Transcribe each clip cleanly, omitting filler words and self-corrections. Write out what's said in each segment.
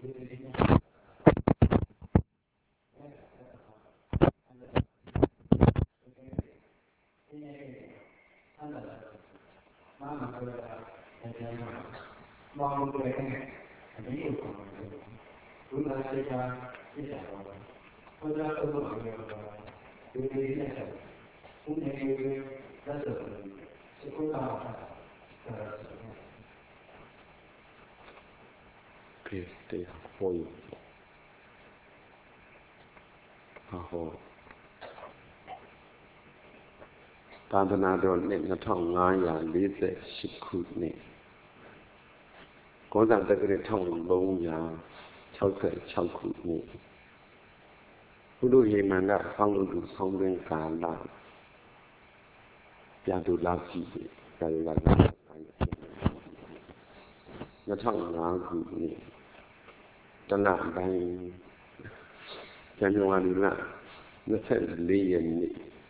for you. Tantanado name the tongue Naya Lisa Shikut name. Goes out the tongue Loya Chocolate Chokut name. Who do he man that found to something Gala Yadu Lati Gala the tongue Nagu name. The land by January the third lay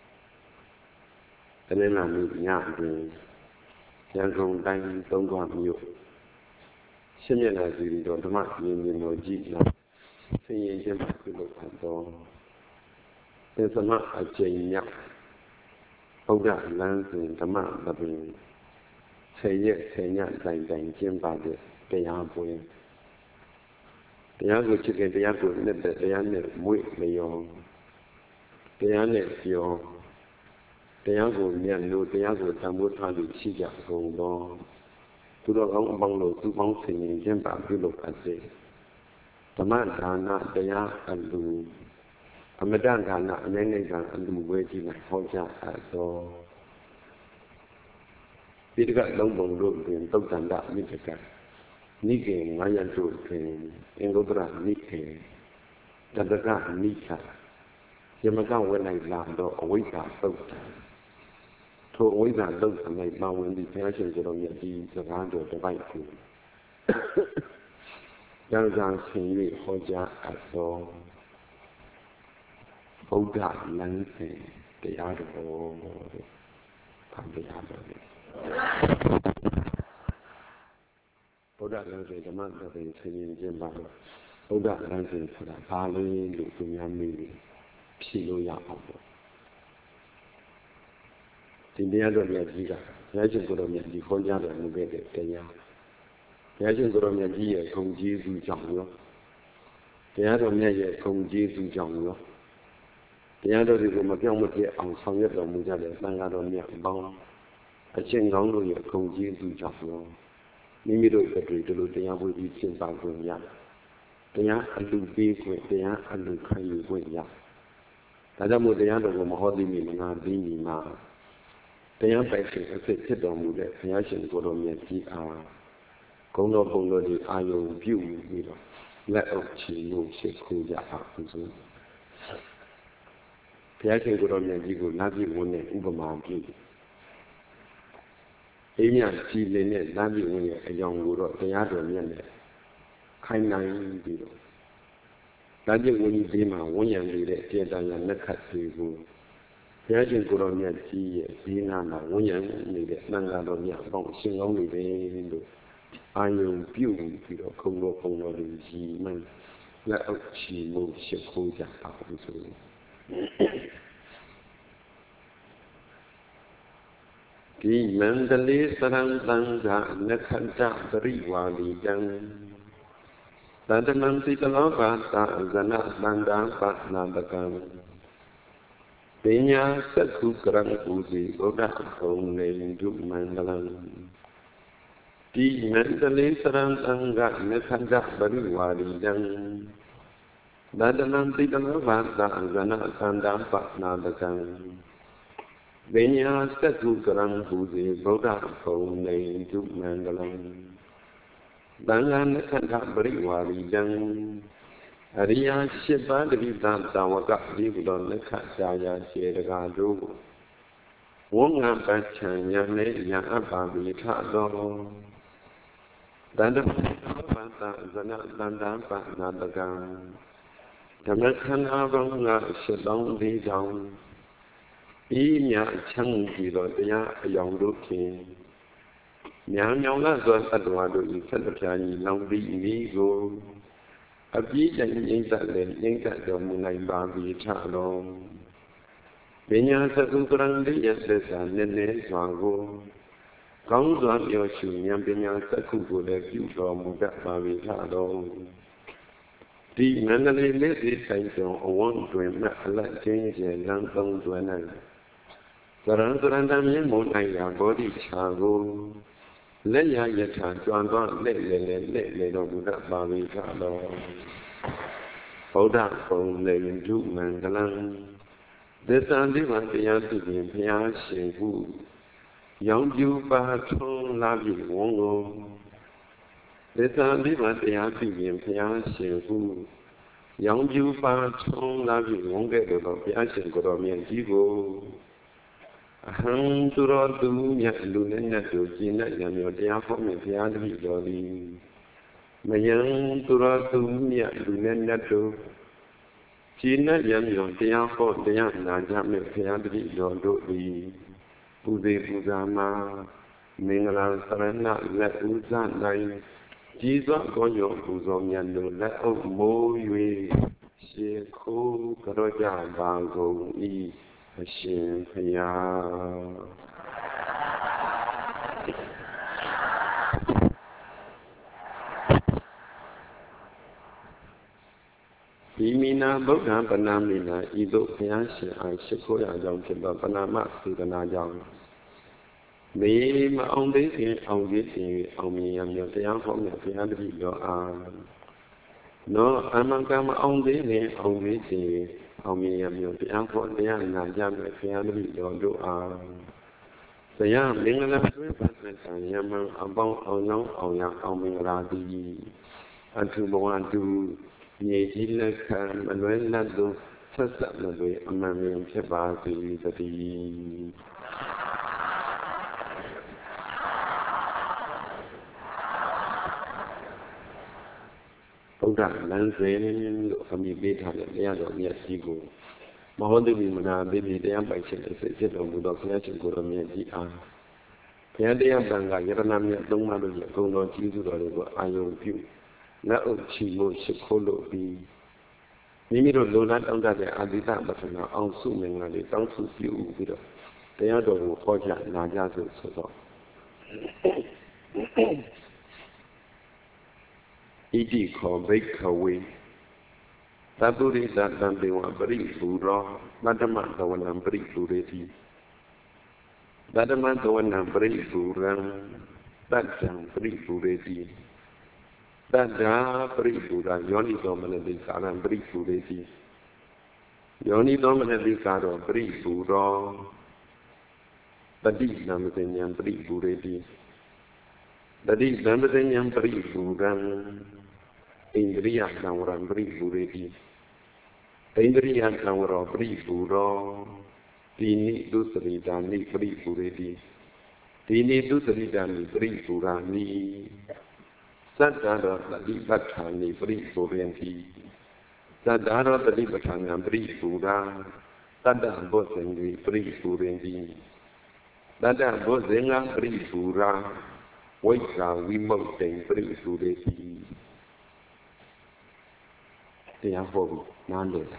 cho nên là mình nhạc thì giang không đang tông quản nhiều xem như là gì đó thầm mặn nhìn nói gì là sinh nhiên trên mặt cái độ phản to nên thầm mặn ở trên nhạc ông đã lan từ thầm mặn là mình xây nhạc dành trên bà được cái áo bồi cái áo của chiếc cái áo của nên cái áo này mũi mày yong cái áo này yongတရားကိုမြတ်လို့တရားကိုတန်ဖိုးထားလို့ရှိကြကုန်သောသူတော်ကောင်းအပေါင်းတို့သူပေါင်းဆင်ရင်ခြင်းပါပြုလုပ်ပါစေဓမ္မဒါနတရားအလူအမတ္တဒါနအနည်းငယ်ကအလူဝဲကြီးနဲ့ဟောကြားအပ်သောပိဋကလုံးပုံတို့တွင်သုတ်တန္တမိတကနိကေငါးရတို့တွင်အင်္ဂုတ္တရနိခေတတကနိခယမကဝဲလိုက်လာတော့အဝိဇ္ဇာသုတ်တံထိုအဝိဇ္ဇာသုတ်တံ၌ပါဝင်ပြီးဘုရားရှင်ကိုယ်တော်မြတ်ကြီးစကားတော်တစ်ပိုက်ကိုကြောင့်ကြောင့်ဆင်၍ဟောကြားအပ်သောဗုဒ္ဓလမ်းစဉ်တရားတော်ဖန်တရားတော်လေဗုဒ္ဓလမ်းစဉ်ဓမ္မတော်ကိုဆင်ရင်ခြင်းပါလို့ဗုဒ္ဓလမ်းစဉ်ဆိုတာဘာလဲလို့သူများမေးတယ်ဖြေလို့ရအောင်ပေါ့ဒီတရားတော်မြတ်ကြီးကဘုရားရှင်ကိုယ်တော်မြတ်ကြီးခေါ်ကြတော်မူခဲ့တဲ့တရားဘုရားရှင်ကိုယ်တော်မြတ်ကြီးရဲ့ဂုဏ်ကျေးဇူးကြောင့်ရောတရားတော်မြတ်ရဲ့ဂုဏ်ကျေးဇူးကြောင့်ရောတရားတော်တွေကိုမပြောင်းမပြတ်အောင်ဆောင်ရွက်တော်မူကြတဲ့သံဃာတော်မြတ်အပေါင်းအရှင်ကောင်းတို့ရဲ့ဂုဏ်ကျေးဇူးကြောင့်ရောမိမိတို့ရဲ့တွေ့ဒီလိုတရားဝေပြီးရှင်းပါခွင့်ရတရားအလူပေးခွင့်တရားအလူခံယူခွင့်ရဒါကြောင့်မို့တရားတော်ကိုမဟောသိမိမနာသိမိမှာတရားပိုက်ရှင်အဖြစ်ဖြစ်တော်မူတဲ့ဘုရားရှင်ကိုယ်တော်မြတ်ကြီးအားဂုဏ်တော်ပုံတော်ဒီအာယုံပြုပြီးတော့လက်အုပ်ချီလို့ရှိခိုးကြပါဘူးဆိုဘုရားရှင်ကိုယ်တော်မြတ်ကြီးကိုနာပြည်ဝင်တဲ့ဥပမာပြုအိညာကြည်လင်တဲ့နာပြည်ဝင်ရဲ့အယောင်ကိုတော့တရားတော်မြတ်နဲ့ခိုင်းနိုင်ပြီးတော့နာပြည်ဝင်ကြီးဒီမှာဝန်ရံနေတဲ့တေတ္တရလက်ခတ်တွေကိုဘုရားရှင်ကိုယ်တော်မြတ်ကြီးရဲ့ဒီနာမှာဝန်ရံနေတဲ့သံဃာတော်မြတ်အပေါင်းရှင်ကောင်းတွေပဲလို့အာယုံပြုပြီးတော့ခုံတော်တွေရီမှန်းလက်အုပ်ချီလို့ရှိခိုးကြပါဘူးဆိုဒီမန္တလေးသရံသံဃာနခန္တပရိဝါလီတံသတ္တမံသိတလောကသာဇနသန္တာပနာတကံပညာသက္ခုကရံပူဇေဘုရားဘုံနေဒုမန္တလံဒီမန္တလေးသရံသံဃာနခန္တပရိဝါလီတံသတ္တမံသိတလောကသာဇနသန္တာပနာတကံပညာသက္ခုကရံပူဇေဘုရားဘုံနေဒုမန္တလံသံဃာနခန္တပရိဝါလီတံအရိယာ၈ပါးတပိသတာဝကဒီဘုတော်လက်ခကြာယာခြေတကားတို့ဝင္ငပချံယံနဲ့ယံအပ္ပါမိထသောတန္တမပတ္တဇနတန္တပနာတကံဓမ္မခန္ဓာဘုံက၈,၄၀၀ဤမြတ်ချမ်းကြီးတော်တရားအယောင်တို့ဖြင့်မြောင်လာသောသတ္တဝါတို့ဤဆက်တပြားကြီးလောင်ပြီးမိကိုအပြည့်တိုင်ငြိမ့်သက်လည်းငြိမ့်သက်တော်မူနိုင်ပါပြီထတော်ပညာသကုကရံလေးရသက်သာနည်းနည်းစွာကိုကောင်းစွာပြောရှုဉာဏ်ပညာသကုကိုလည်းပြုတော်မူတတ်ပါပြီထတော်ဒီမန္တလေးလေးဒီဆိုင်တော်အဝန်းတွင်မှအလက်ချင်းကျလမ်းသုံးတွင်၌ကရံကရံတမြင့်မုန်နိုင်ရာဘောဓိချာကိုလက်ရယထာကြွံသွားလက်လေတော်မူတတ်ပါပြီထတော်ဗုဒ္ဓဘုံလေလူမင်္ဂလံသစ္စာလေးပါးတရားသိရင်ဘုရားရှင်ဟုရောင်ပြူပါထုံးလာပြီဝုံကိုသစ္စာလေးပါးတရားသိရင်ဘုရားရှင်ဟုရောင်ပြူပါထုံးလာပြီဝုံကဲ့သို့သောဘုရားရှင်ကိုယ်တော်မြတ်ကြီးကိုအဟံသူတော်သူမြတ်လူနဲ့နဲ့တို့ကျင့်တဲ့ဉာဏ်မျိုးတရားဟောမြတ်ဘုရားတပည့်တော်သည်မယံသူတော်သူမြတ်လူနဲ့နဲ့တို့ကျင့်တဲ့ဉာဏ်မျိုးတရားဟောတရားနာကြမြတ်ဘုရားတပည့်တော်တို့သည်ပူဇေပူဇာမှာမင်္ဂလာစရဏလက်ဥဇနိုင်ကြီးစွာကောညောပူဇော်မြတ်တို့လက်အုပ်မိုး၍ရှေခိုးကြောကြပါကုန်၏အရှင်ဘုရားဒီမိနာဗုဒ္ဓပနာမိနာဤသို့ဘုရားရှင်အားရှိခိုးရကြောင်းဖြစ်သောပနာမစေတနာကြောင့်မေမအောင်သေးခင်အောင်ကြီးတင်၍အောင်မြင်ရမည်တရားဟောမြတ်ဘုရားတပည့်တော်အားနောအမှန်ကမအောင်သေးခင်အောင်ကြီးတင်၍အောင်မြင်ရမည်တရားဟောတရားနာကြမည်ဘုရားတပည့်တော်တို့အားဆရာမင်္ဂလာတွင်ပတ်သက်တန်ယမန်အပေါင်းအောင်ကြောင်းအောင်ရအောင်မင်္ဂလာသည်အထုဘဝတုမြေကြီးလက်ခံမလွဲလတ်သောဆက်ဆက်မလွဲအမှန်မြင်ဖြစ်ပါစေတည်းဗုဒ္ဓလမ်းစဉ်လို့အမိပေးထားတဲ့တရားတော်မြတ်ကြီးကိုမဟုတ်သူမနာသေးပြီတရားပိုင်ခြင်းအစစ်စစ်တော်မူသောဘုရားရှင်ကိုယ်တော်မြတ်ကြီးအားဘုရားတရားတန်ခါယရဏမြတ်သုံးပါးတို့ရဲ့ဂုဏ်တော်ကြီးစုတော်တွေကိုအာယုံပြုလက်အုပ်ချီလို့ရှိခိုးလို့ပြီးမိမိတို့လိုလားတောင်းတတဲ့အာသီတပထနာအောင်စုမင်္ဂလာလေးတောင်းစုပြုပြီးတော့တရားတော်ကိုဟောကြားနာကြစို့ဆိုတော့ဣတိခောဘိက္ခဝေသဗ္ဗုရိသတံတေဝပရိပူရောပတ္တမသဝနံပရိပူရေတိပတ္တမသဝနံပရိပူရံတတ္တံပရိပူရေတိတတ္တာပရိပူရာယောနိသောမနတိကာရံပရိပူရေတိယောနိသောမနတိကာရောပရိပူရောတတိနံပဇဉံပရိပူရေတိတတိနံပဇဉံပရိပူရံဣန္ဒြိယသံဝရံပရိပူရေတိဣန္ဒြိယသံဝရောပရိပူရောတိနိဒုစရိတာနိပရိပူရေတိတိနိဒုစရိတာနိပရိပူရာနိသတ္တရောတတိပဋ္ဌာနိပရိပူရန္တိသတ္တရောတတိပဋ္ဌာနံပရိပူရာတတ္တဘောဇင်တိပရိပူရန္တိတတ္တဘောဇင်္ဂပရိပူရာဝိဇ္ဇာဝိမုတ်တိပရိပူရေတိတရားဟောပြီးနားလည်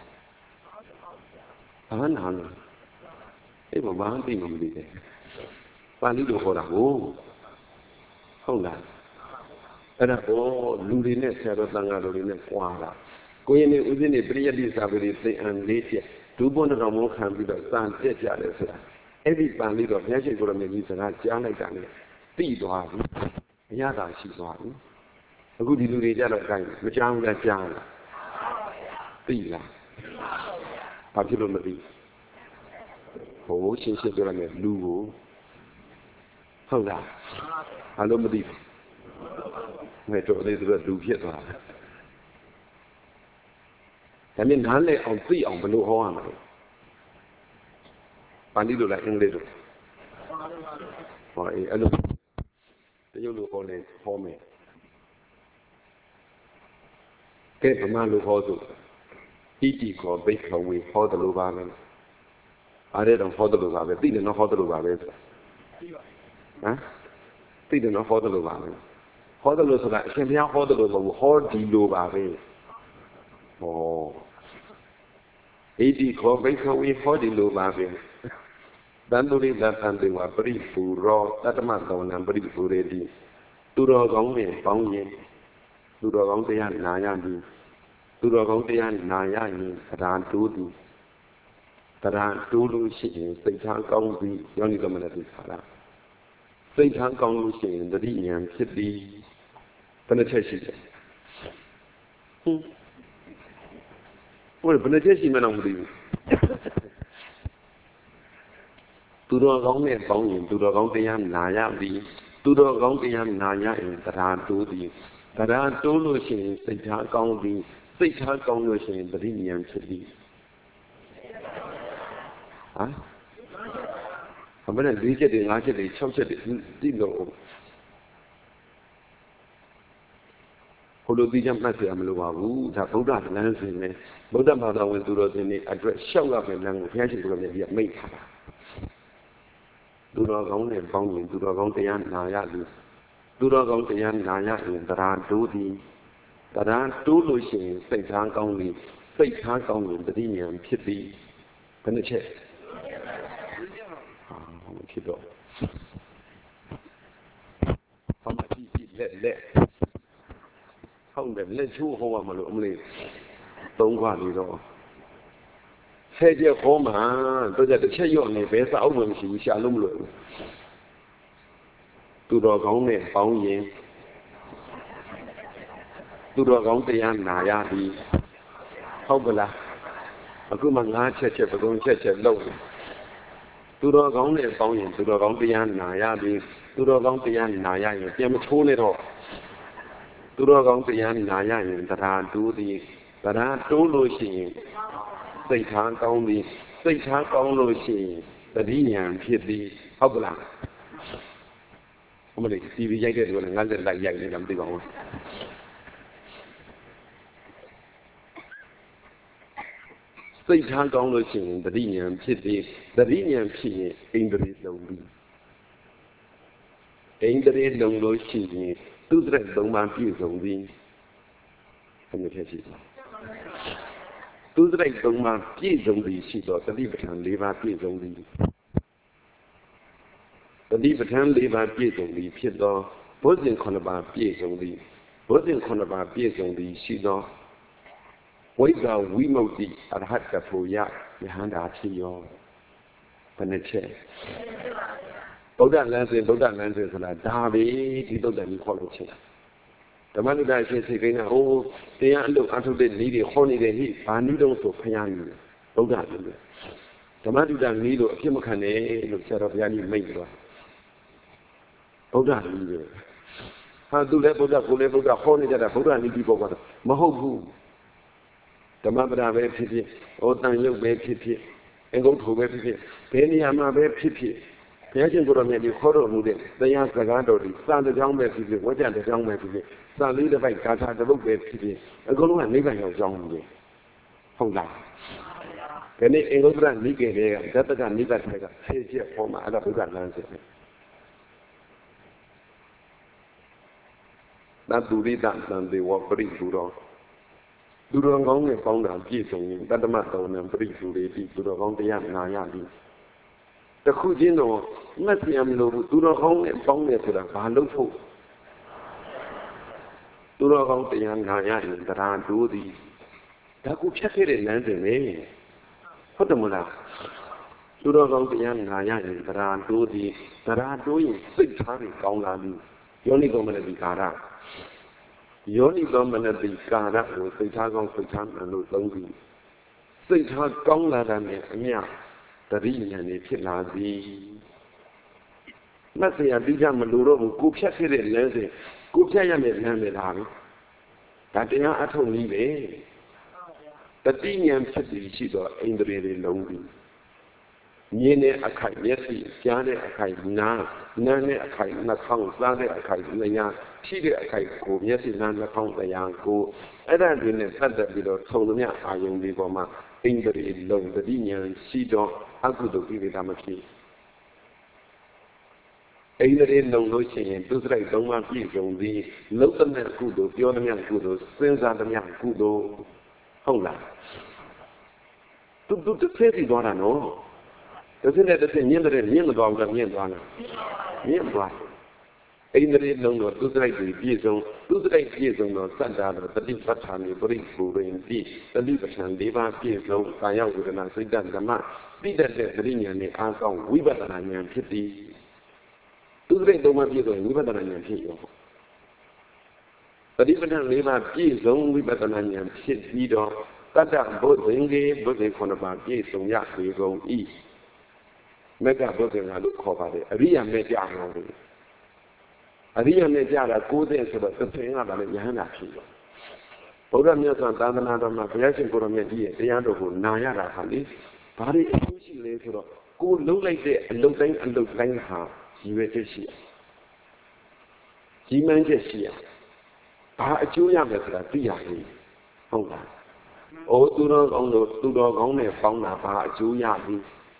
ဘာနာလဲအဲ့ဘာမှသိမှမသိတယ်ပါဠိလိုဟောတာဟုတ်လားအဲ့ဒါလူတွေနဲ့ဆရာတော်သံဃာတော်တွေနဲ့ကြွားတာကိုရင်နေဥစဉ်နေပရိယတ္တိစာပေတွေသင်အံလေးချက်ဒုဘုန်းတော်မောခံပြီးတော့စံတက်ကြတယ်ဆိုတာအဲ့ဒီပါဠိတော်ဘုရားရှင်ကိုရမေကြီးစကားကြားလိုက်တာနဲ့သိသွားပြီအရသာရှိသွားပြီအခုဒီလူတွေကြတော့အတိုင်းမကြားဘူးလားကြားလားသိလားဘာဖြစ်လို့မသိဟိုရှင်းရှင်းပြောရမယ်လူကိုဟုတ်လားဘာလို့မသိဘူးမဲ့တော့လေသူကလူဖြစ်သွားတယ်ဒါနဲ့နားလည်အောင်သိအောင်ဘယ်လိုဟောရမလဲပါဠိလိုလားအင်္ဂလိပ်လိုဟောအဲ့လိုတရုတ်လိုဟောနေဟောမယ်ကဲဗမာလိုဟောဆိုဣတိခောဘိက္ခဝေဟောတယ်လို့ပါမယ်အားရတော့ဟောတယ်လို့ပါပဲသိတယ်နော်ဟောတယ်လို့ပါပဲဆိုတာသိပါဟမ်သိတယ်နော်ဟောတယ်လို့ပါပဲဟောတယ်လို့ဆိုတာအရှင်ဘုရားဟောတယ်လို့မဟုတ်ဘူးဟောဒီလိုပါပဲ Oh, iti ko bhikkhave hodi lo bhave. Danduri datante wa paripuro tatama tavanam paripureti. Turo gong ne bong yin. Turo gong taya naya di. Turo gong taya naya yin taran tu di. Taran tu lu shi yin sei thang gong di. Yoni kamana di khara. Sei thang gong lu shi yin tadi nyan phit di. Bana chet shi de. Ôi, bana chet shi ma nang di. Tu đo góng nè bóng nhìn tu đo góng tây am nà ya đi tu đo góng tây am nà ya in ta tu đi ta tu lo xin xây thá góng đi xây thá góng lo xin ta đi niệm chết đi hả không biết là lý chết đi ngã chết đi sáu chết đi lộ hồi đầu tiên chúng ta sẽ làm lo vào ta bố đạt là gì này bố đạt vào đầu tu đo thì address sau là phải làm cái gì cũng làm việc mấy thà tu đo góng này bóng nhìn tu đo góng tây an nà ya đi tu đo góng tây an nà ya in ta tu đi ta tu lo xin xây thá góng đi xây thá góng nhìn ta đi niệm chết đi cái này chết không chết đâu không phải chỉ lẹ không để lên chú không mà lụm lên tốn quá đi rồi xe chia khó mà tôi giờ xe dọn này bé sáu mình chỉ xa lung lượng tu đo góng này bóng nhìn tu đo góng tây an nà ya đi không phải là cứ mà ngã chết và cũng chết lâu tu đo góng này bóng nhìn tu đo góng tây an nà ya đi tu đo góng tây an nà ya nhìn tiêm chú này rồi tu đo góng tây an nà ya nhìn ta tu đi ta tu lo xin xây thá góng đi xây thá góng lo xin ta đi niệm chết đi không phải là không phải TV dạy được rồi ngắn lên lại dạy để làm gì không xây thá góng lo xin ta đi niệm chết đi ta đi niệm chết Indri lâu đi Indri lâu lo xin tu dạy đông man piêu giống đi không được gì tu dạy đông man piêu giống đi chỉ đó ta đi bắt lấy ba piêu giống đi ta đi bắt lấy ba piêu giống đi phía đó bố riêng con ba piêu giống đi bố riêng con ba piêu giống đi chỉ đó với cả vi mâu đi ở hạt cà phê ya để hắn đã chỉ yo vấn đề chết bố đàn lên rồi là đa bí thì tôi đã bị khó lộ chếtแต่มาลูกได้เสียๆนะโอ้เตียอันลูกอันทุเรศนี่ดิข้อนี่ดิที่บานี้ต้องสุขพยานอยู่บုရားเลยแต่มาลูกได้นี่ลูกအဖြစ်မခံနဲ့လို့ဆရာတော်ဘုရားကြီးမိန့်သွားဘုရားကြီးလေဟာသူလည်းဘုရားကိုလည်းဘုရားခေါ်နေကြတာဘုရားနိတိဘောကတော့မဟုတ်ဘူးဓမ္မပဒပဲဖြစ်ဖြစ်ဩတန်ရုပ်ပဲဖြစ်ဖြစ်အင်္ဂုတ္ထုပဲဖြစ်ဖြစ်ဘယ်နေရာမှာပဲဖြစ်ဖြစ်ဘုရားရှင်ကိုယ်တော်မြတ်ဒီခေါ်တော်မူတဲ့တရားစကားတော်တွေစာတစ်ကြောင်းပဲဖြစ်ဖြစ်ဝါကြတစ်ကြောင်းပဲဖြစ်ဖြစ်စာလေးတစ်ပိုက်ဂါထာတစ်ပုဒ်ပဲဖြစ်ဖြစ်အကုန်လုံးကနိဗ္ဗာန်ရောက်ကြောင်းလို့ဟုတ်လားဒီနေ့အင်္ဂုတ္တရနိကေတွေကဇတကနိဗ္ဗာန်ထိုက်ကဖြည့်ချက်ပေါ်မှာအဲ့ဒါဘုရားလမ်းစဉ်သတ္တုရိတသံသေဝပရိပူရောသူတော်ကောင်းနဲ့ပေါင်းတာပြည့်စုံရင်တတ္တမတောင်းနဲ့ပရိပူလေးပြီးသူတော်ကောင်းတရားနာရပြီတခုချင်းတော့မတ်ပြန်မလို့သူတော်ကောင်းနဲ့ပေါင်းတယ်ဆိုတာဘာလို့ဖို့သူတော်ကောင်းတရားနာရရင်တရားတိုးသည်ဒါကူဖြတ်ခဲ့တဲ့လမ်းစဉ်ပဲဟုတ်တယ်မလားသူတော်ကောင်းတရားနာရရင်တရားတိုးသည်တရားတိုးရင်စိတ်ထားတွေကောင်းလာပြီယောနိကောမနတိကာရယောနိကောမနတိကာရကိုစိတ်ထားကောင်းစိတ်ထားမှန်လို့သုံးပြီးစိတ်ထားကောင်းလာတာနဲ့အမြတတိဉာဏ်နဲ့ဖြစ်လာသည်မတ်စရာပြီးကြမလို့တော့ဘူးကိုဖြတ်ခဲ့တဲ့လမ်းစဉ်ကိုဖြတ်ရမယ့်လမ်းပဲဒါပဲဒါတရားအထုတ်နည်းပဲတတိဉာဏ်ဖြစ်ပြီးရှိတော့အိန္ဒြေတွေလုံးပြီးမြင်တဲ့အခိုက်မျက်စိကြားတဲ့အခိုက်နားတဲ့အခိုက်နှာခေါင်းစားတဲ့အခိုက်လျှာရှိတဲ့အခိုက်ကိုမျက်စိနားနှာခေါင်းတရားကိုအဲ့ဒါတွေနဲ့ပတ်သက်ပြီးတော့ထုံသမျှအာယုံဒီပေါ်မှာအိန္ဒြေလုံးတတိဉာဏ်ရှိတော့အကုသိုလ်ကိလေသာမဖြစ်အိန္ဒြေလုံးလို့ရှိရင်သူစရိုက်သုံးပါးပြည့်စုံပြီးလုံးသမျှကုသိုလ်ပြောသမျှကုသိုလ်စဉ်းစားသမျှကုသိုလ်ဟဟုတ်လားသူတစ်ဖက်စီသွားတာနော်တစ်ဖက်နဲ့တစ်ဖက်မြင့်တဲ့မြင့်မသွားဘူးလားမြင့်သွားလားမြင့်သွားအိန္ဒြေလုံးတော့သူစရိုက်တွေပြည့်စုံသူစရိုက်ပြည့်စုံတော့စัตตาတော့တတိပဋ္ဌာန်ပရိပူရင်းတိတတိပဋ္ဌာန်၄ပါးပြည့်စုံကာယဝေဒနာစိတ်ဓမ္မသိတတ်တဲ့သတိဉာဏ်နဲ့အားကောင်းဝိပဿနာဉာဏ်ဖြစ်သည်သူစရိုက်သုံးပါးပြည့်စုံဝိပဿနာဉာဏ်ဖြစ်ရောတတိပဋ္ဌာန်၄ပါးပြည့်စုံဝိပဿနာဉာဏ်ဖြစ်ပြီးတော့တတ္တဘုဒ္ဓင်္ဂေဘုဒ္ဓခုနှစ်ပါးပြည့်စုံရပေကုန်၏မေကဘုဒ္ဓင်္ဂါလို့ခေါ်ပါတယ်အရိယာမေကြအောင်လို့အရိယာမေကြတာ90ဆိုတော့သင်္ကန်းကလည်းယဟန္တာဖြစ်ရောဘုရားမြတ်စွာသာသနာတော်မှာဘုရားရှင်ကိုရမြတ်ကြီးရဲ့တရားတော်ကိုနာရတာဟာလေဘာတွေအကျိုးရှိလဲဆိုတော့ကိုလုံးလိုက်တဲ့အလုပ်တိုင်းအလုပ်တိုင်းဟာရည်ရွယ်ချက်ရှိရကြီးမှန်းချက်ရှိရဘာအကျိုးရမယ်ဆိုတာသိရရင်ဟုတ်လား။အိုးသူတော်ကောင်းတို့သူတော်ကောင်းနဲ့ပေါင်းတာဘာအကျိုးရပြီ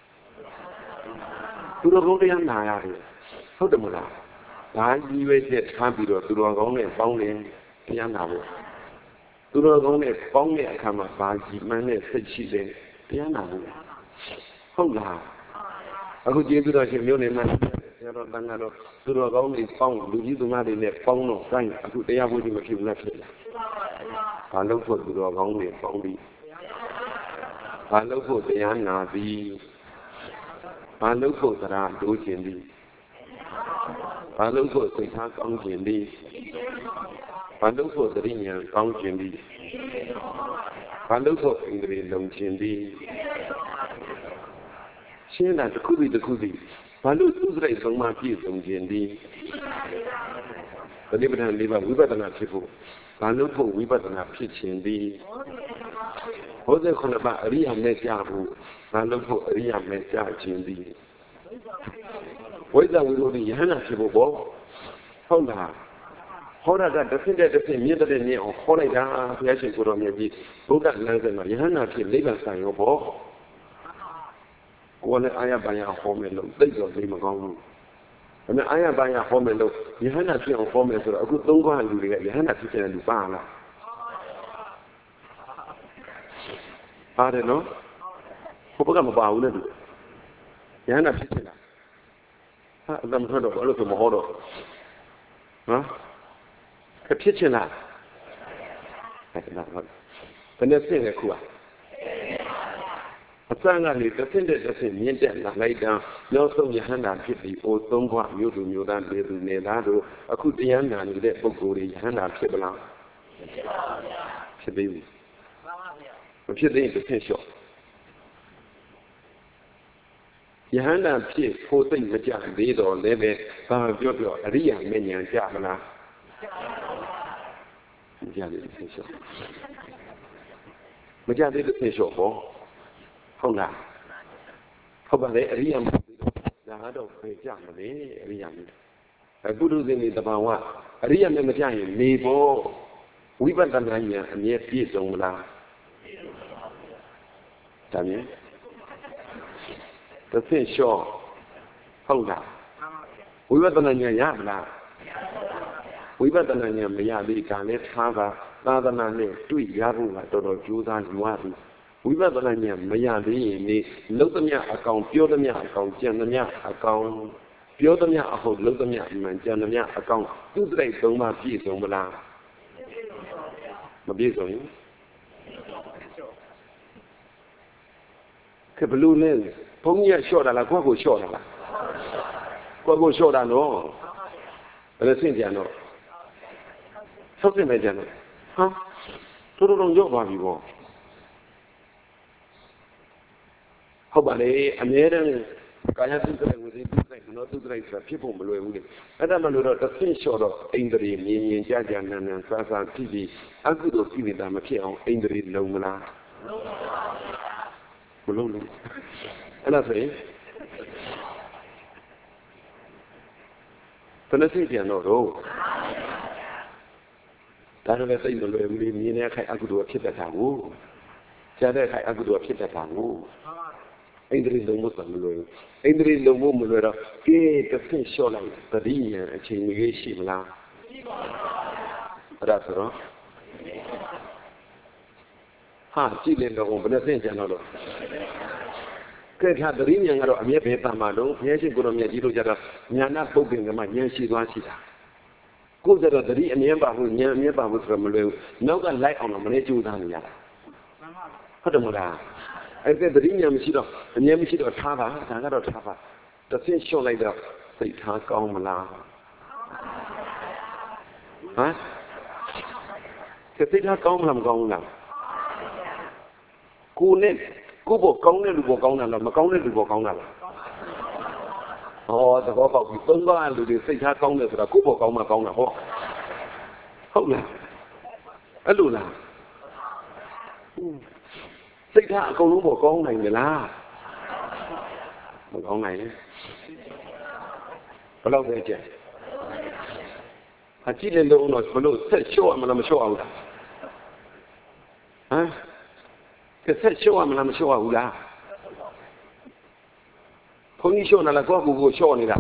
။သူတော်ကောင်းတရားနာရတယ်။ဟုတ်တယ်မလား။ဒါကြီးရွေးချက်ထားပြီးတော့သူတော်ကောင်းနဲ့ပေါင်းတယ်တရားနာဖို့။သူတော်ကောင်းနဲ့ပေါင်းတဲ့အခါမှာဘာကြီးမှန်းနဲ့စိတ်ရှိတယ်တရားနာဖို့။ဟုတ်လား။အခုကျေးဇူးတော်ရှင်မျိုးနေမှာဆရာတော်တန်ခါတော့သူတော်ကောင်းတွေပေါင်းလူကြီးသူမတွေနဲ့ပေါင်းတော့ကိုင်းအခုတရားဖို့ဒီမဖြစ်ဘူးလားဖြစ်လား။ဘာလို့ဖို့သူတော်ကောင်းတွေပေါင်းပြီးဘာလို့ဖို့တရားနာပြီးဘာလို့ဖို့သရာတိုးခြင်းပြီးဘာလို့ဖို့စိတ်ထားကောင်းခြင်းပြီးဘာလို့ဖို့သတိဉာဏ်ကောင်းခြင်းပြီးဘာလို့ဖို့ဣန္ဒြေလုံခြင်းပြီးရှင်းတာတစ်ခုပြီးတစ်ခုပြီးဘာလို့သူစရိုက်ဆုံးမှပြည့်စုံခြင်းပြီးပฏิပဒံ၄ပါးဝိပဿနာဖြစ်ဖို့ဘာလို့ဖို့ဝိပဿနာဖြစ်ခြင်းပြီးဘုဇေခုနှစ်ပါးအရိယာမဲ့ကြဖို့ဘာလို့ဖို့အရိယာမဲ့ကြခြင်းပြီးဝိဇ္ဇဝိရုဒ္ဓယဟနာဖြစ်ဖို့ပေါ့ဟုတ်လားဟောတာကတစ်ဖက်တစ်ဖက်မြင့်တဲ့မြင့်အောင်ဟောလိုက်တာဘုရားရှင်ကိုတော်မြတ်ကြီးဘုရားလမ်းစဉ်မှာယဟနာဖြစ်နိဗ္ဗာန်ဆိုင်ရောပေါ့ကိုယ်လည်းအာရပါရဟောမယ်လို့သိတော့သိမကောင်းဘူးဒါပေမဲ့အာရပါရဟောမယ်လို့ယဟနာဖြစ်အောင်ဟောမယ်ဆိုတော့အခုသုံးခွလူတွေကယဟနာဖြစ်တဲ့လူပါလားပါတယ်နော်ဘုရားကမပါဘူးနဲ့သူယဟနာဖြစ်ချင်လားဟာအမှန်တော့အဲ့လိုဆိုမဟောတော့နော်ဖြစ်ချင်လားအဲ့ဒါဟုတ်ဘယ်နဲ့ဖြစ်လဲခုအစမ်းကနေတစ်ဆင့်တစ်ဆင့်မြင့်တက်လာလိုက်တာနောက်ဆုံးယဟန္တာဖြစ်ပြီးအိုသုံးခွမြို့သူမြို့သားတွေသူနေသားတို့အခုတရားနာနေတဲ့ပုဂ္ဂိုလ်တွေယဟန္တာဖြစ်ပလားဖြစ်သေးဘူးမဖြစ်သေးရင်တစ်ဆင့်လျှော့ယဟန္တာဖြစ်ဖို့သိမကြသေးတော့လည်းပဲဘာပြောအရိယာမဉ္ဇဉ်ကြမလားမကြသေးတစ်ဆင့်လျှော့မကြသေးတစ်ဆင့်လျှော့ပေါ့ဟုတ်လားဟုတ်ပါလေအရိယာမသိတော့ဒါတော့ဖေကြမလဲအရိယာမပုထုဇဉ်တွေတဘာဝအရိယာမကြရင်နေဖို့ဝိပဿနာဉာဏ်အမြဲပြည့်စုံမလားဒါမြင်တစ်ဆင့်လျှော့ဟုတ်လားဝိပဿနာဉာဏ်ရမလားဝိပဿနာဉာဏ်မရသေးကလည်းထားပါသာသနာနဲ့တွေ့ရဖို့ကတော်တော်ကြိုးစားယူရပြီဝိပဿနာဉာဏ်မရသေးရင်ဒီလုံးသမျှအကောင်ပြောသမျှအကောင်ကြံသမျှအကောင်ပြောသမျှအဟုတ်လုံးသမျှအမှန်ကြံသမျှအကောင်သူ့တိုက်သုံးပါပြည့်စုံမလားမပြည့်စုံရင်ကဘလူးနဲ့ဘုန်းကြီးကလျှော့တာလားကိုယ့်ကိုလျှော့တာလားကိုယ့်ကိုလျှော့တာနော်ဘယ်လိုဆင့်ကြံတော့ဆောက်ဆင့်မယ်ကြံတော့ဟာတော်တော်ရော့ပါပြီပေါ့ဟုတ်ပါလေအမြဲတမ်းကာယသုတ္တရဝိသေသုတ္တရမနောသုတ္တရဆိုတာဖြစ်ဖို့မလွယ်ဘူးလေအဲ့ဒါမှလို့တော့တစ်ဆင့်လျှော့တော့အိန္ဒြေမြင်မြင်ကြကြနန်းနန်းစားစားဖြစ်ပြီးအကုသိုလ်ကိလေသာမဖြစ်အောင်အိန္ဒြေလုံမလားမလုံဘူးအဲ့ဒါဆိုရင်ဘယ်နဲ့သိကြတော့ဒါတော့လည်းသိမလွယ်ဘူးလေမြင်တဲ့အခါအကုသိုလ်ဖြစ်တတ်တာကိုကြားတဲ့အခါအကုသိုလ်ဖြစ်တတ်တာကိုအိန္ဒြေလုံးမဆိုမလွယ်ဘူးအိန္ဒြေလုံးမလွယ်တော့ကဲတစ်ဆင့်လျှော့လိုက်သတိဉာဏ်အချိန်ကြီးရှိမလားအဲ့ဒါဆိုတော့ဟ Ha, Chile lo bener senjana lo. Kerja dari yang ada amnya beta malu, dia sih guru amnya jiru jara nyana bukti nama yang situasi dah. Ku jara dari amnya bahu sudah melu, naga light on amnya juga ni ya. Ada mula. Ada dari yang mesti dah thapa, jangan dah thapa. Tapi show lagi dah, saya thapa kau mula. Ha? Ketika kau malam kau nak. Cô bộ công này, bộ công nào mà công này, bộ công nào? Thì có cậu bị tuân có ai được xây ra công này là cô bộ công mà công nào không? Không là, anh đủ là xây ra công nó bộ công này người la, bộ công này, có lâu rồi chứ? Chỉ lên đâu nói, có lâu sẽ show mà làm show à? Hả? Cái sẽ show mà làm show à? Không đi show nào là có Google show này là.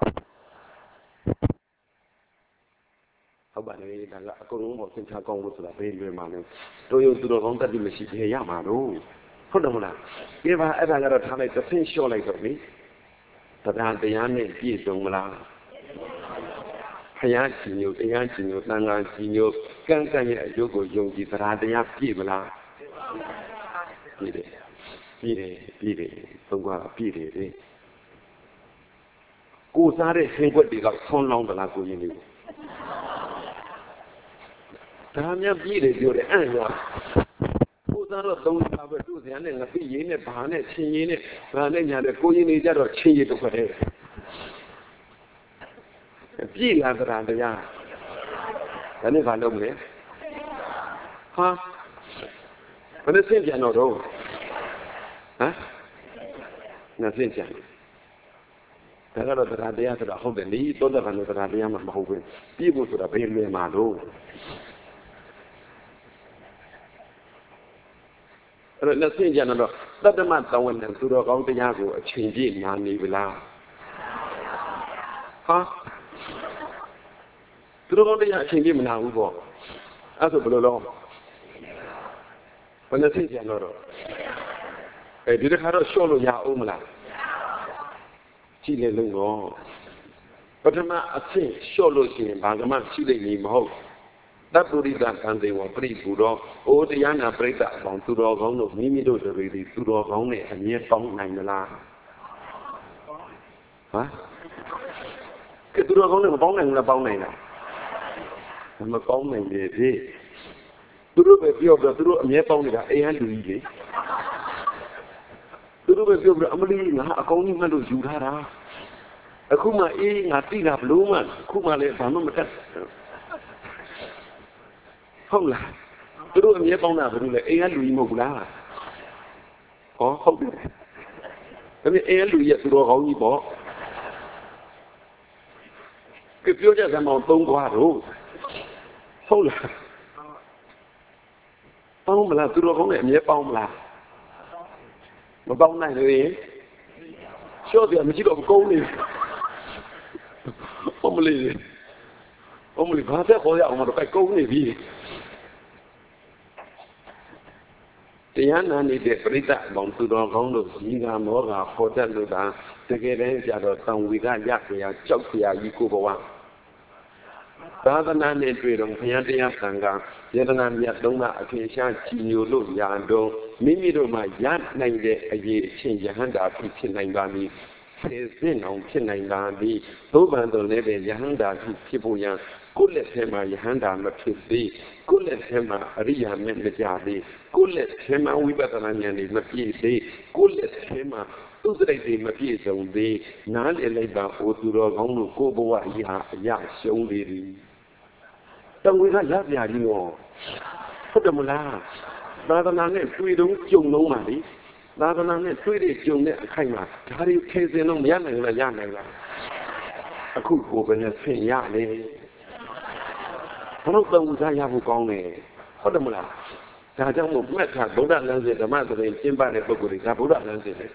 Các bạn ấy là con cũng một trên cha con một là bên người mà tôi yêu tôi con ta đi mà chỉ thế mà đâu. Không đâu là. Cái bà ấy là tham này cái show này rồi đấy. Thật ra thì anh này chỉ dùng mà là. Hay chỉ nhiều tăng chỉ nhiều càng như chỗ của dùng chỉ thật ra thì anh chỉ mà là. Bị đấy, thông qua bị đấy. Cô ra đấy sinh hoạt đi gặp thôn long là cô như này. Ta nhớ bị đấy điều đấy ăn rồi. Cô ra là đông ra về tu thiền này là bị gì này bà này chi gì này và này nhà đấy cô như này ra rồi chi gì đâu có đấy. Bị là cái gì đấy à? Cái này phải đông đấy. Ha? Cái này xin chào nào đâu? Hả? Nó xin chào. Thế là ta đây là ta không để lý tốt là người ta đây mà không quên. Bí mật là bên người mà đâu. Rồi nó xin chào nó. Tất cả mọi tàu mình tôi đó có cái nhà của chính trị nhà này về lao. Hả? Tôi đó có cái nhà chính trị mình nào cũng có. Sao bây giờ lo? Bây giờ xin chào nó rồi. Đi ra đó show lo nhà ôm là. Chỉ lên lưng nó. Bắt mà xin show lo xin bằng cái mà chỉ lên nhìn màu. Đáp đối đi ra càng đều phải phụ đó. Ô thì anh phải trả bằng tu đó con nó mì đồ rồi thì tu đó con này anh nhớ con này là. Hả? Cái tu đó con này mà bóng này là bóng này nè. Mà con này để gì? Tu đó về biểu là tu đó nhớ bóng này là anh lưu ý. Tu đó về biểu là anh lưu ý là con như mà đồ dù ra ra. Aku mah ngati lah belum kan. Aku mah le sama macam. Không là. Tôi đâu em nhớ bông nào rồi lại anh lùi một lá. Không được. Cái này anh lùi tôi đâu không như bỏ. Cái phiếu cho màu tông qua rồi. Không là. Bông mà là tôi đâu không em nhớ bông là. Mà bông này rồi. Cho thì mình chỉ có một câu này. Ông lì phá thế khó dạo mà nó cái câu này gì. Thì hắn là đi để b리 tạ bằng từ đó không được gì cả nó là khó chắc được đã. Thế cái đấy giờ đó tông vi cái giác thì chốc thì gì cô bảo. Đó là nên để truyền động phải để nhắc rằng cả. Giờ là nhắc đông là khi sang chỉ nhiều lúc nhà đông. Mimi đồ mà nhắc này để gì trên nhà hắn đã bị trên này ba mi. Thế nên ông trên này là đi. Tôi ban đầu này về nhà hắn đã bị phụ nhà. Cú lệ thế mà nhà hắn đã mất đi. Cú lệ thế mà riya mẹ mất đi. Cú lệ thế mà uy bát là nhà này mất đi. Cú lệ thế mà tôi thấy thì mất giống đi. Nãy lại bảo ô tô đó không được cô bảo ya sống đi. Trong cái này giá gì ngô. Không được mà là. Đó là này tuy đúng chung đúng mà đi. Đó là này tuy để chung này khai mà. Chả đi khai gì nó mới này là. Aku cô bên này phiền ya này. Nó đông ra nhà phụ con này. Không được mà là. Chả trong một mẹ thằng bố đàn lên gì mà tụi mình trên bàn này bố của bố đàn lên gì đấy.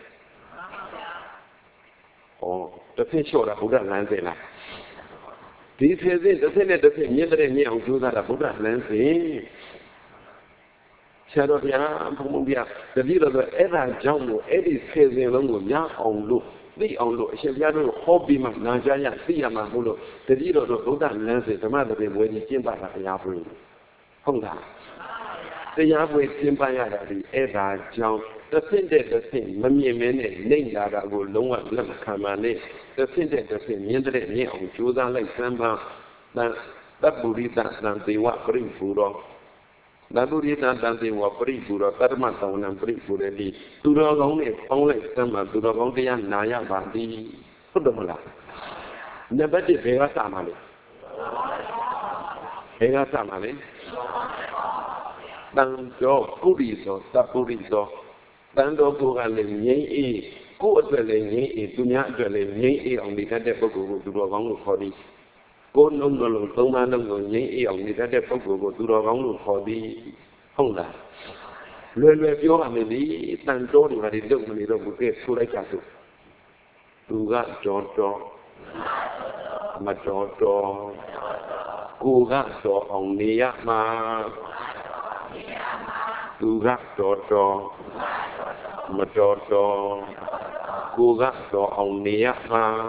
Tôi thấy chỗ là bố đàn lên gì này. Tí thế gì, tôi thấy này tôi thấy nhiên đây nhiều ông chú ra là bố đàn lên gì. Shadow Bia, Pomobia, the leader of the Eva Jungle, Eddie says in Longo, Ya on look, the on look, Shaviano, Hobby Najaya, Siama Hulu, the leader of the Buddha Nancy, the mother of when he came back at the Yabri. Honda. The Yabri came by the Eva Jungle, the thing that the thing, Mammy Mene, named that I will long one love Kamane, the thing that the thing, Yendere, on Judah like Samba, that believe that they were bring food off. Laburina dancing was pretty good, Permatan and pretty good. To the only summer, to the only Naya Bandi, Pudamala. Never did Vega Tamale. Vega Tamale. Danjo, Purizo, Tapurizo, Dando Pugalim, Ye, go dwelling ye, do not dwelling ye on the Cadepo to the Wang Hodi. Cô nông người tôi mà nông người nhảy ông đi ra đây có của tôi đó bóng luôn khỏi đi không là luyện luyệnပြောlà mình đi tăng chỗ thì mà đi đâu mình đi đâu một cái tôi lấy cả tôi gạt cho mà cho cô gạt cho ông đi mà tôi gạt cho mà cho cô gạt cho ông đi mà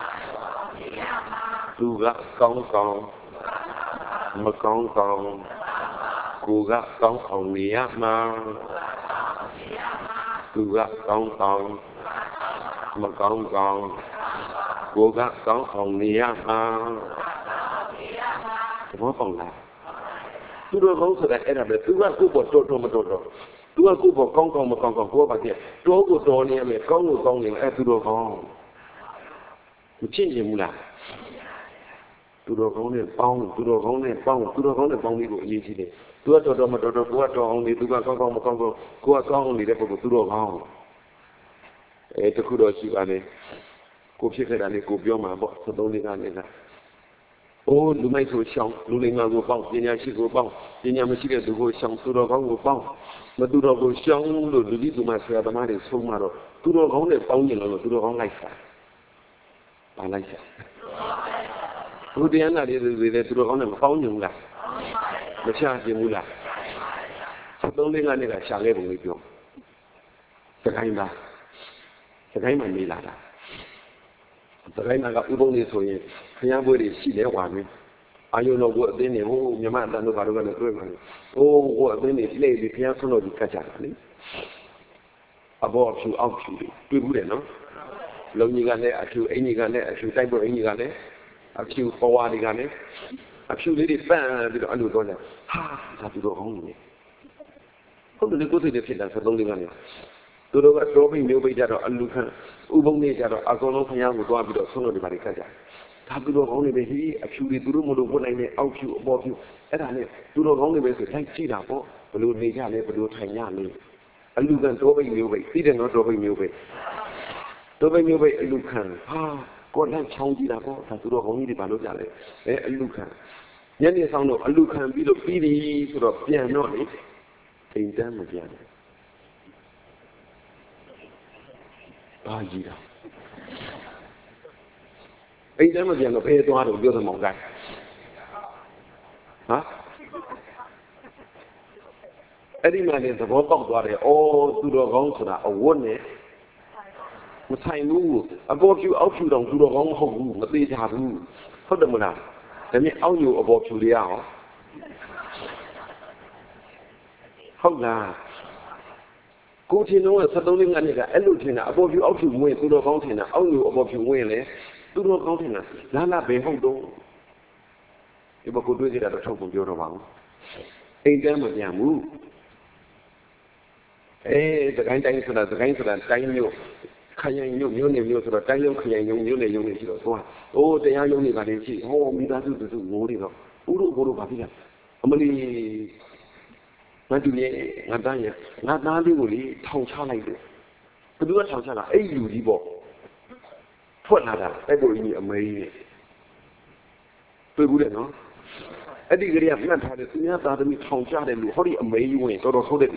tu gác con mà con cô gác con ông nia mà tu gác con mà con cô gác con ông nia mà có còn là tu đôi con sự đại là để tu gác cô bỏ trộn mà trộn tu gác cô bỏ con mà con cô bảo thiệt chỗ của trộn này mẹ con này tu đôi con một chuyện gì cũng làm tu đồ con này bong tu đồ con này bong đi bộ gì chứ đấy tu đồ mà đồ tu ông đi tu con mà con đi đấy bộ tu đồ con ấy tu đồ chịu anh ấy cô biết cái này cô biết mà bỏ sao đông đi cái này là ô lúc này tôi xong lúc này ngồi bong bây giờ chỉ bong bây giờ mình chỉ cái đồ xong tu đồ con bong mà tu đồ xong rồi đi tu mà sẽ tao mà để xong mà rồi tu đồ con này bong như là tu đồ con lại sao bà lại sao tôi đi ăn là đi tôi có làm pháo nhung là mà xa thì mua là sắp tới lên anh là sáng ngày buổi chiều sẽ cái mà mi là sẽ cái mà gặp ubon đi rồi khi anh vừa đi xí lẻ hoàn mình anh yêu nó vợ tên này ô nhà mà đang vào đó tôi mà ô vợ tên này lấy đi khi anh xong rồi đi cắt chặt đấy à bỏ phiếu áo phiếu tôi muốn đấy nó lâu như cái này phiếu ấy như cái này phiếu tay bữa ấy như cái này a few forward again. A few lady fan did I do that. Ha, I have to go home. How do they go to the fit and don't live on it? To the dropping new way that I look at Ubongi that I go on Payam with one bit of son of the Barikaja. Have to go only be here, a few little room of what I may out you above you. And I do not only make a tank cheat up, but do make a never do Tanyani. I look at dropping new way, didn't not dropping new way. Dropping new way, look at có đang trong gì đó có thằng tôi đó không đi bàn đối giả đấy đấy anh Luke nhớ đi xong rồi anh Luke biết được đi rồi tiền nó đấy tình trạng mà tiền bao gì đó tình trạng mà tiền nó phê toa được đưa thằng mỏng gạch hả ấy đi mà liền thằng bố bóc toa đấy ô tôi đó không sửa ở quân này một thay nu, à bao nhiêu áo phiêu đồng tu đồ con hồng một tí chả nu, hết được một nào, thế nhưng áo nhiều ở bao nhiêu đi áo, không là, cố thiên nó là sao đâu liên quan gì cả, em lúc thì nào bao nhiêu áo phiêu nguyên tu đồ con thì nào áo nhiều ở bao nhiêu nguyên đấy, tu đồ con thì nào, là bé không đâu, cái bao cô đôi gì đã được trong phòng chiếu đồ bằng, anh em mà nhà mu, cái cái nhiều kaya nhiều nhiều rồi cái nhiều kaya nhiều này chỉ rồi thôi ô thế nhau nhiều này cả đấy chị ô mình đã tự ngủ đi rồi uru bảo gì mà đi nói chuyện này ngã ta đi ngủ đi thâu cha này được cái đứa thâu cha là ấy dù gì bỏ phật là cái bội nhị ở mấy tôi cũng được nó ấy đi cái điểm ngàn thà được thứ nhất ta được thâu cha để lũ họ đi ở mấy người tôi đó thôi được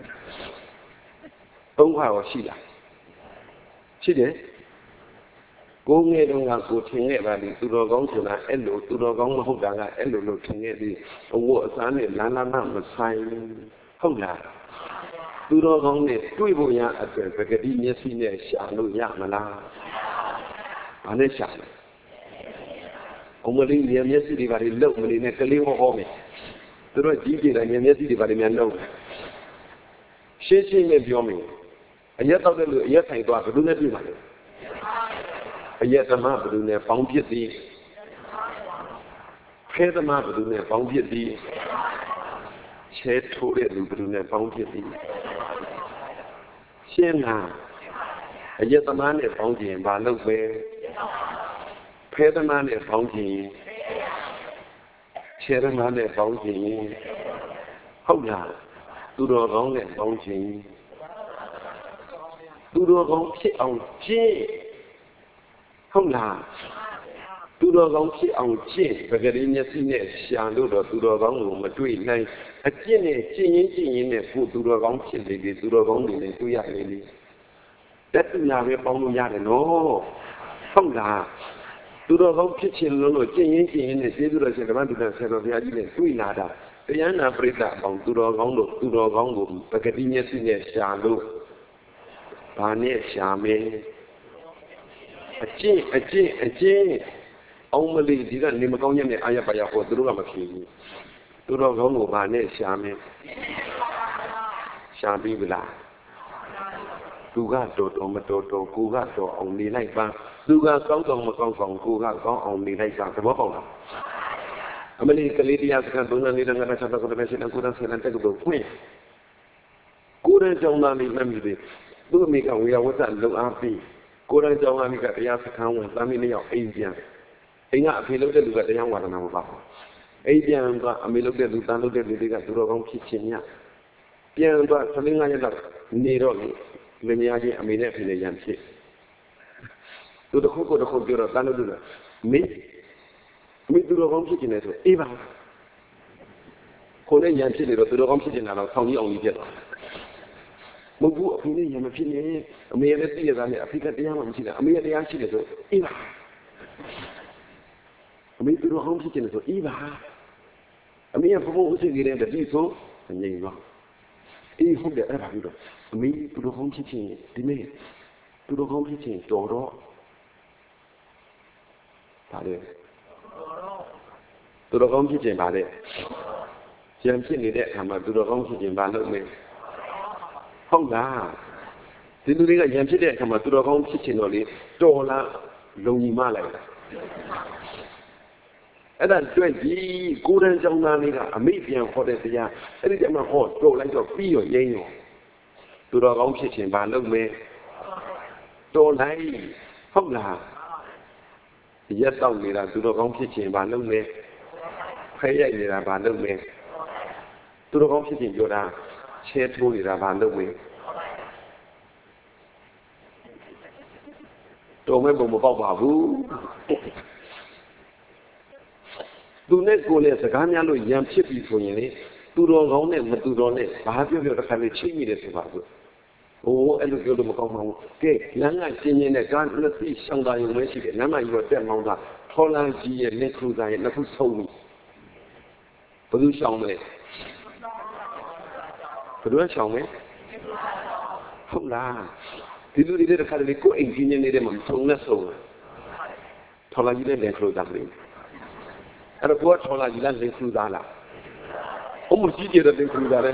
không phải là gì à chứ đấy cô nghe đông là cô听nghe và đi tu đồ công thì là em lũ tu đồ công mà không đáng là em lũ听nghe đi ông vợ sáng này lá mà sai ဟုတ်လားသူတော်ကောင်းနဲ့တွေ့ဖို့ရအတွက်ပဂတိမျက်စိနဲ့ရှာလို့ရမလားဘာနဲ့ရှာလဲအုံမလေးဉာဏ်မျက်စိတွေဘာတွေလုံမနေနဲ့ကလေးဟောမယ်သူတို့ကြီးကြည့်တယ်ဉာဏ်မျက်စိတွေဘာတွေများလုံရှင်းရှင်းနဲ့ပြောမယ်အရက်တောက်တဲ့လူအရက်ဆိုင်သွားဘယ်သူနဲ့တွေ့မှာလဲအရက်သမားဘယ်သူနဲ့ပေါင်းဖြစ်သည်ခဲသမားဘယ်သူနဲ့ပေါင်းဖြစ်သည်ချဲထိုးတဲ့လူဘယ်သူနဲ့ပေါင်းဖြစ်သည်ရှင်းလားအရက်သမားနဲ့ပေါင်းခြင်းဘာလုပ်ပဲဖဲသမားနဲ့ပေါင်းခြင်းချဲသမားနဲ့ပေါင်းခြင်းဟုတ်လားသူတော်ကောင်းနဲ့ပေါင်းခြင်းသူတော်ကောင်းဖြစ်အောင်ကျင့်ဟုတ်လားသူတော်ကောင်းဖြစ်အောင်ကျင့်ပဂရိမျက်စိနဲ့ရှာလို့တော့သူတော်ကောင်းကိုမတွေ့နိုင်အကျင့်နဲ့ကျင့်ရင်နဲ့ကိုသူတော်ကောင်းဖြစ်နေပြီသူတော်ကောင်းတွေနဲ့တွေ့ရနေပြီတက်တူညာပဲပေါင်းလို့ရတယ်နော်ဟုတ်လားသူတော်ကောင်းဖြစ်ခြင်းလို့ကျင့်ရင်နဲ့ကျေးဇူးတော်ရှင်ဓမ္မဒုက္ခဆရာတော်ဘုရားကြီးနဲ့တွေ့လာတာတရားနာပရိသတ်အောင်သူတော်ကောင်းတို့သူတော်ကောင်းကိုပဂတိမျက်စိနဲ့ရှာလို့ဘာနဲ့ရှာမယ်အကျင့်အောင်မလီဒီကနေမကောင်းရက်နဲ့အာရပါရဟောသူတို့ကမဖြေဘူးသူတော်ကောင်းကိုဘာနဲ့ရှာမယ်ရှာပြီးဗလားသူကတော်မတော်ကိုကတော့အောင်နေလိုက်ပါသူကကောင်းမကောင်းကိုကကောင်းအောင်နေလိုက်ပါသဘောပေါက်လားအမလီကလေးတရားစကားသုံးနေတယ်ငါကဆက်တော့လည်းရှင်ကိုယ်တိုင်ဆက်တဲ့ကိုဖွင့်ကိုယ်တိုင်ကြောင်းသားလေးမှတ်မိတယ်သူ့အမိကဝေယဝတ္တလုံအားပြီးကိုယ်တိုင်ကြောင်းသားလေးကတရားစခန်းဝင်သားမင်းနှစ်ယောက်အိမ်ပြန်အိမ်ကအဖေလုပ်တဲ့လူကတရားဝါဒနာမပါဘူးအိမ်ပြန်ကအမေလုပ်တဲ့လူတန်းလုပ်တဲ့လူတွေကသူတော်ကောင်းဖြစ်ခြင်းညပြန်တော့15ရက်လောက်နေတော့လေမယားချင်းအမေနဲ့အဖေနဲ့ရန်ဖြစ်သူတစ်ခုပြောတော့တန်းလို့လို့မိသူတော်ကောင်းဖြစ်ခြင်းနဲ့ဆိုအေးပါကိုယ်နဲ့ရန်ဖြစ်နေတော့သူတော်ကောင်းဖြစ်ခြင်းတော့ဆောင်းကြီးအောင်ကြီးဖြစ်သွားမဟုတ်ဘူးအဖေနဲ့ရန်မဖြစ်နေအမေလည်းသိရတာနဲ့အဖေကတရားမှမရှိတာအမေကတရားရှိတယ်ဆိုအေးပါအမေသူတော်ကောင်းဖြစ်ခြင်းနဲ့ဆိုအေးပါအမေကဘုံဥစ္စာကြီးတဲ့တတိဆိုငြိမ်သွားအေးဟုတ်တယ်အဲ့ဒါပြီးတော့အမေသူတော်ကောင်းဖြစ်ခြင်းဒီနေ့သူတော်ကောင်းဖြစ်ခြင်းတော်တော့ဒါလေသူတော်ကောင်းဖြစ်ခြင်းပါလေရံဖြစ်နေတဲ့အခါမှာသူတော်ကောင်းဖြစ်ခြင်းပါလို့မေးဟုတ်လားဒီလူတွေကရံဖြစ်တဲ့အခါမှာသူတော်ကောင်းဖြစ်ခြင်းတော့လေတော်လားလုံညီမလိုက်လားအဲ့ဒါတွေ့ကြီးကိုယ်တန်းကြောင်းသားလေးကအမိပြန်ခေါ်တဲ့တရားအဲ့ဒီတည်းမှာဟောတော်လိုက်တော့ပြီးရောရင်းရောသူတော်ကောင်းဖြစ်ခြင်းဘာလုပ်မဲတော်လိုက်ဟုတ်လားရက်တော့နေတာသူတော်ကောင်းဖြစ်ခြင်းဘာလုပ်မဲဖဲရိုက်နေတာဘာလုပ်မဲသူတော်ကောင်းဖြစ်ခြင်းပြောတာချဲထိုးနေတာဘာလုပ်မဲတော်မဲ့ပုံမပေါက်ပါဘူးသူနဲ့ကိုယ်နဲ့စကားများလို့ရံဖြစ်ပြီဆိုရင်လေသူတော်ကောင်းနဲ့မသူတော်နဲ့ဘာပြောတစ်ခါလေးချိတ်မိတယ်ဆိုပါဘူး။အိုးအဲ့လိုပြောလို့မကောင်းပါဘူး။ကဲလမ်းကရှင်းတဲ့ကားလက်သိရှောင်းတာရုံပဲရှိတယ်။လမ်းမကြီးတော့တက်မောင်းတာထော်လန်ကြီးရဲ့လက်ခူသားရဲ့နှစ်ခုဆုံးပြီ။ဘယ်သူရှောင်းမလဲ။ဘယ်သူရှောင်းမလဲ။ဟုတ်လား။ဒီလူတွေတစ်ခါလေးကိုယ်အိမ်ကြီးနေတဲ့မှာဆုံးနဲ့ဆုံး။ထော်လန်ကြီးရဲ့လက်ခူသားလေး။အဲ့တော့ကိုယ်ထော်လာကြီးလားလင်းခူးသားလားအမှုကြီးကျတဲ့လင်းခူးသားလေ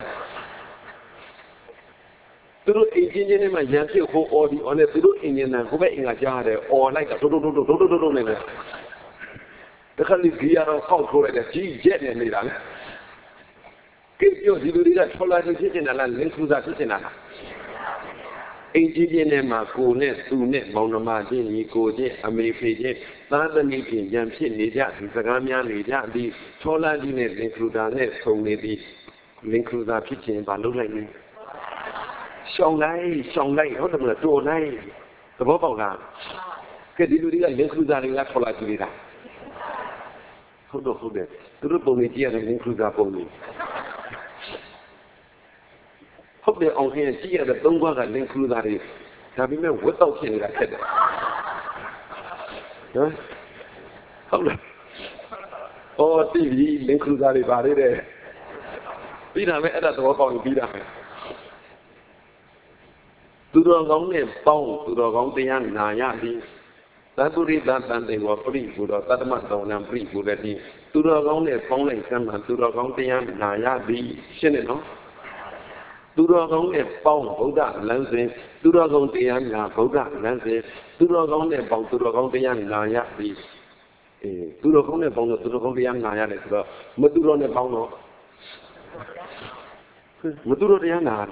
သူတို့အင်ဂျင်နဲ့မှရန်ဖြစ်ဟိုအော်ဒီအော်နဲ့သူတို့အင်ဂျင်နဲ့ကိုပဲအင်ကကြားတယ်အော်လိုက်တာဒုဒုနေတယ်တခါလေးကြီးရတော့ဖောက်ထိုးလိုက်တယ်ကြီးရက်နေနေတာလေကိပြောဒီလူတွေကထော်လာကြီးဖြစ်နေတာလားလင်းခူးသားဖြစ်နေတာလားအင်ဂျင်နဲ့မှကိုနဲ့သူနဲ့မောင်နှမချင်းညီကိုချင်းအမေဖေချင်းသားသမီးချင်းရန်ဖြစ်နေကြဒီစကားများနေကြဒီထောလာကြီးနဲ့လင်ခလူတာနဲ့ဆုံနေပြီးလင်ခလူတာဖြစ်ခြင်းဘာလုပ်လိုက်လဲရှောင်းလိုက်ဟုတ်တယ်မလားတော်လိုက်သဘောပေါက်လားကဲဒီလူတွေကလင်ခလူတာတွေကထောလာကြီးတွေကဟုတ်တယ်သူတို့ပုံလေးကြည့်ရတယ်လင်ခလူတာပုံလေးဟုတ်တယ်အောင်ခင်ကြည့်ရတဲ့သုံးခွားကလင်ခလူသားတွေဒါပေမဲ့ဝတ်တော့ဖြစ်နေတာဖြစ်တယ်နော်ဟုတ်လားအော်တီဗီလင်ခလူသားတွေပါလေတဲ့ပြီးတာပဲအဲ့ဒါသဘောပေါက်ရင်ပြီးတာပဲသူတော်ကောင်းနဲ့ပေါင်းသူတော်ကောင်းတရားနာရသည်သတ္တုရိတတန်တေဝပရိဘူတော်တတ္တမတောင်းနံပရိဘူရတိသူတော်ကောင်းနဲ့ပေါင်းလိုက်စမ်းမှသူတော်ကောင်းတရားနာရသည်ရှင်းတယ်နော်သူတော်ကောင်းနဲ့ပေါင်းဗုဒ္ဓလမ်းစဉ်သူတော်ကောင်းတရားနာဗုဒ္ဓလမ်းစဉ်သူတော်ကောင်းနဲ့ပေါင်းသူတော်ကောင်းတရားနာရသည်သူတော်ကောင်းနဲ့ပေါင်းတော့သူတော်ကောင်းတရားနာရတယ်ဆိုတော့မသူတော်နဲ့ပေါင်းတော့မသူတော်တရားနာ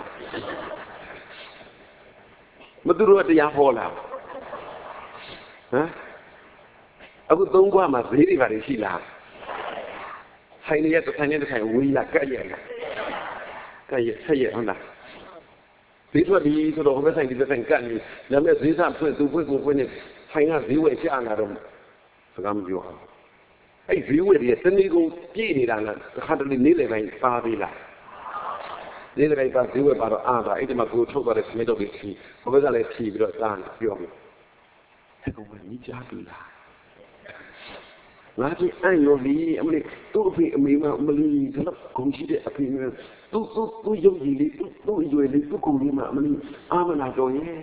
မသူတော်တရားဟောလာဟမ်အခုသုံးခွမှာဈေးတွေပါလေရှိလားဆိုင်ရတဲ့ဆိုင်နေတဲ့ဆိုင်ဝေးလာကက်ရဲ့ကက်ရဲ့ဆက်ရဲ့ဟုတ်လားဈေးထွက်ပြီးဆိုတော့ဟိုဘက်ဆိုင်ဒီဘက်ဆိုင်ကတ်နေဒါပေမဲ့ဈေးစားဖွင့်သူဖွင့်ကိုဖွင့်နေဆိုင်ကဈေးဝယ်ချလာတော့စကားမပြောအောင်အဲ့ဈေးဝယ်တွေတနေ့ကုန်ပြည့်နေတာလားတစ်ခါတလေနေ့လယ်ပိုင်းပါသေးလားနေ့လယ်ပိုင်းပါဈေးဝယ်ပါတော့အားတာအဲ့ဒီမှာကိုထုတ်သွားတဲ့ခမင်းတော့ပြီးဟိုဘက်ကလည်းဖြီးပြီးတော့စားပြောမယ်အဲ့ကောင်ကညီကြပြီလားငါကြီးအဲ့ရောလီအမလေးသူ့အဖေအမေမအမလေးဒါတော့ကုန်ရှိတဲ့အဖေကသူ့ရုပ်ကြီးလေးသူ့အရွယ်လေးသူ့ကုန်လေးမှာအမလေးအာမနာတော်ရဲ့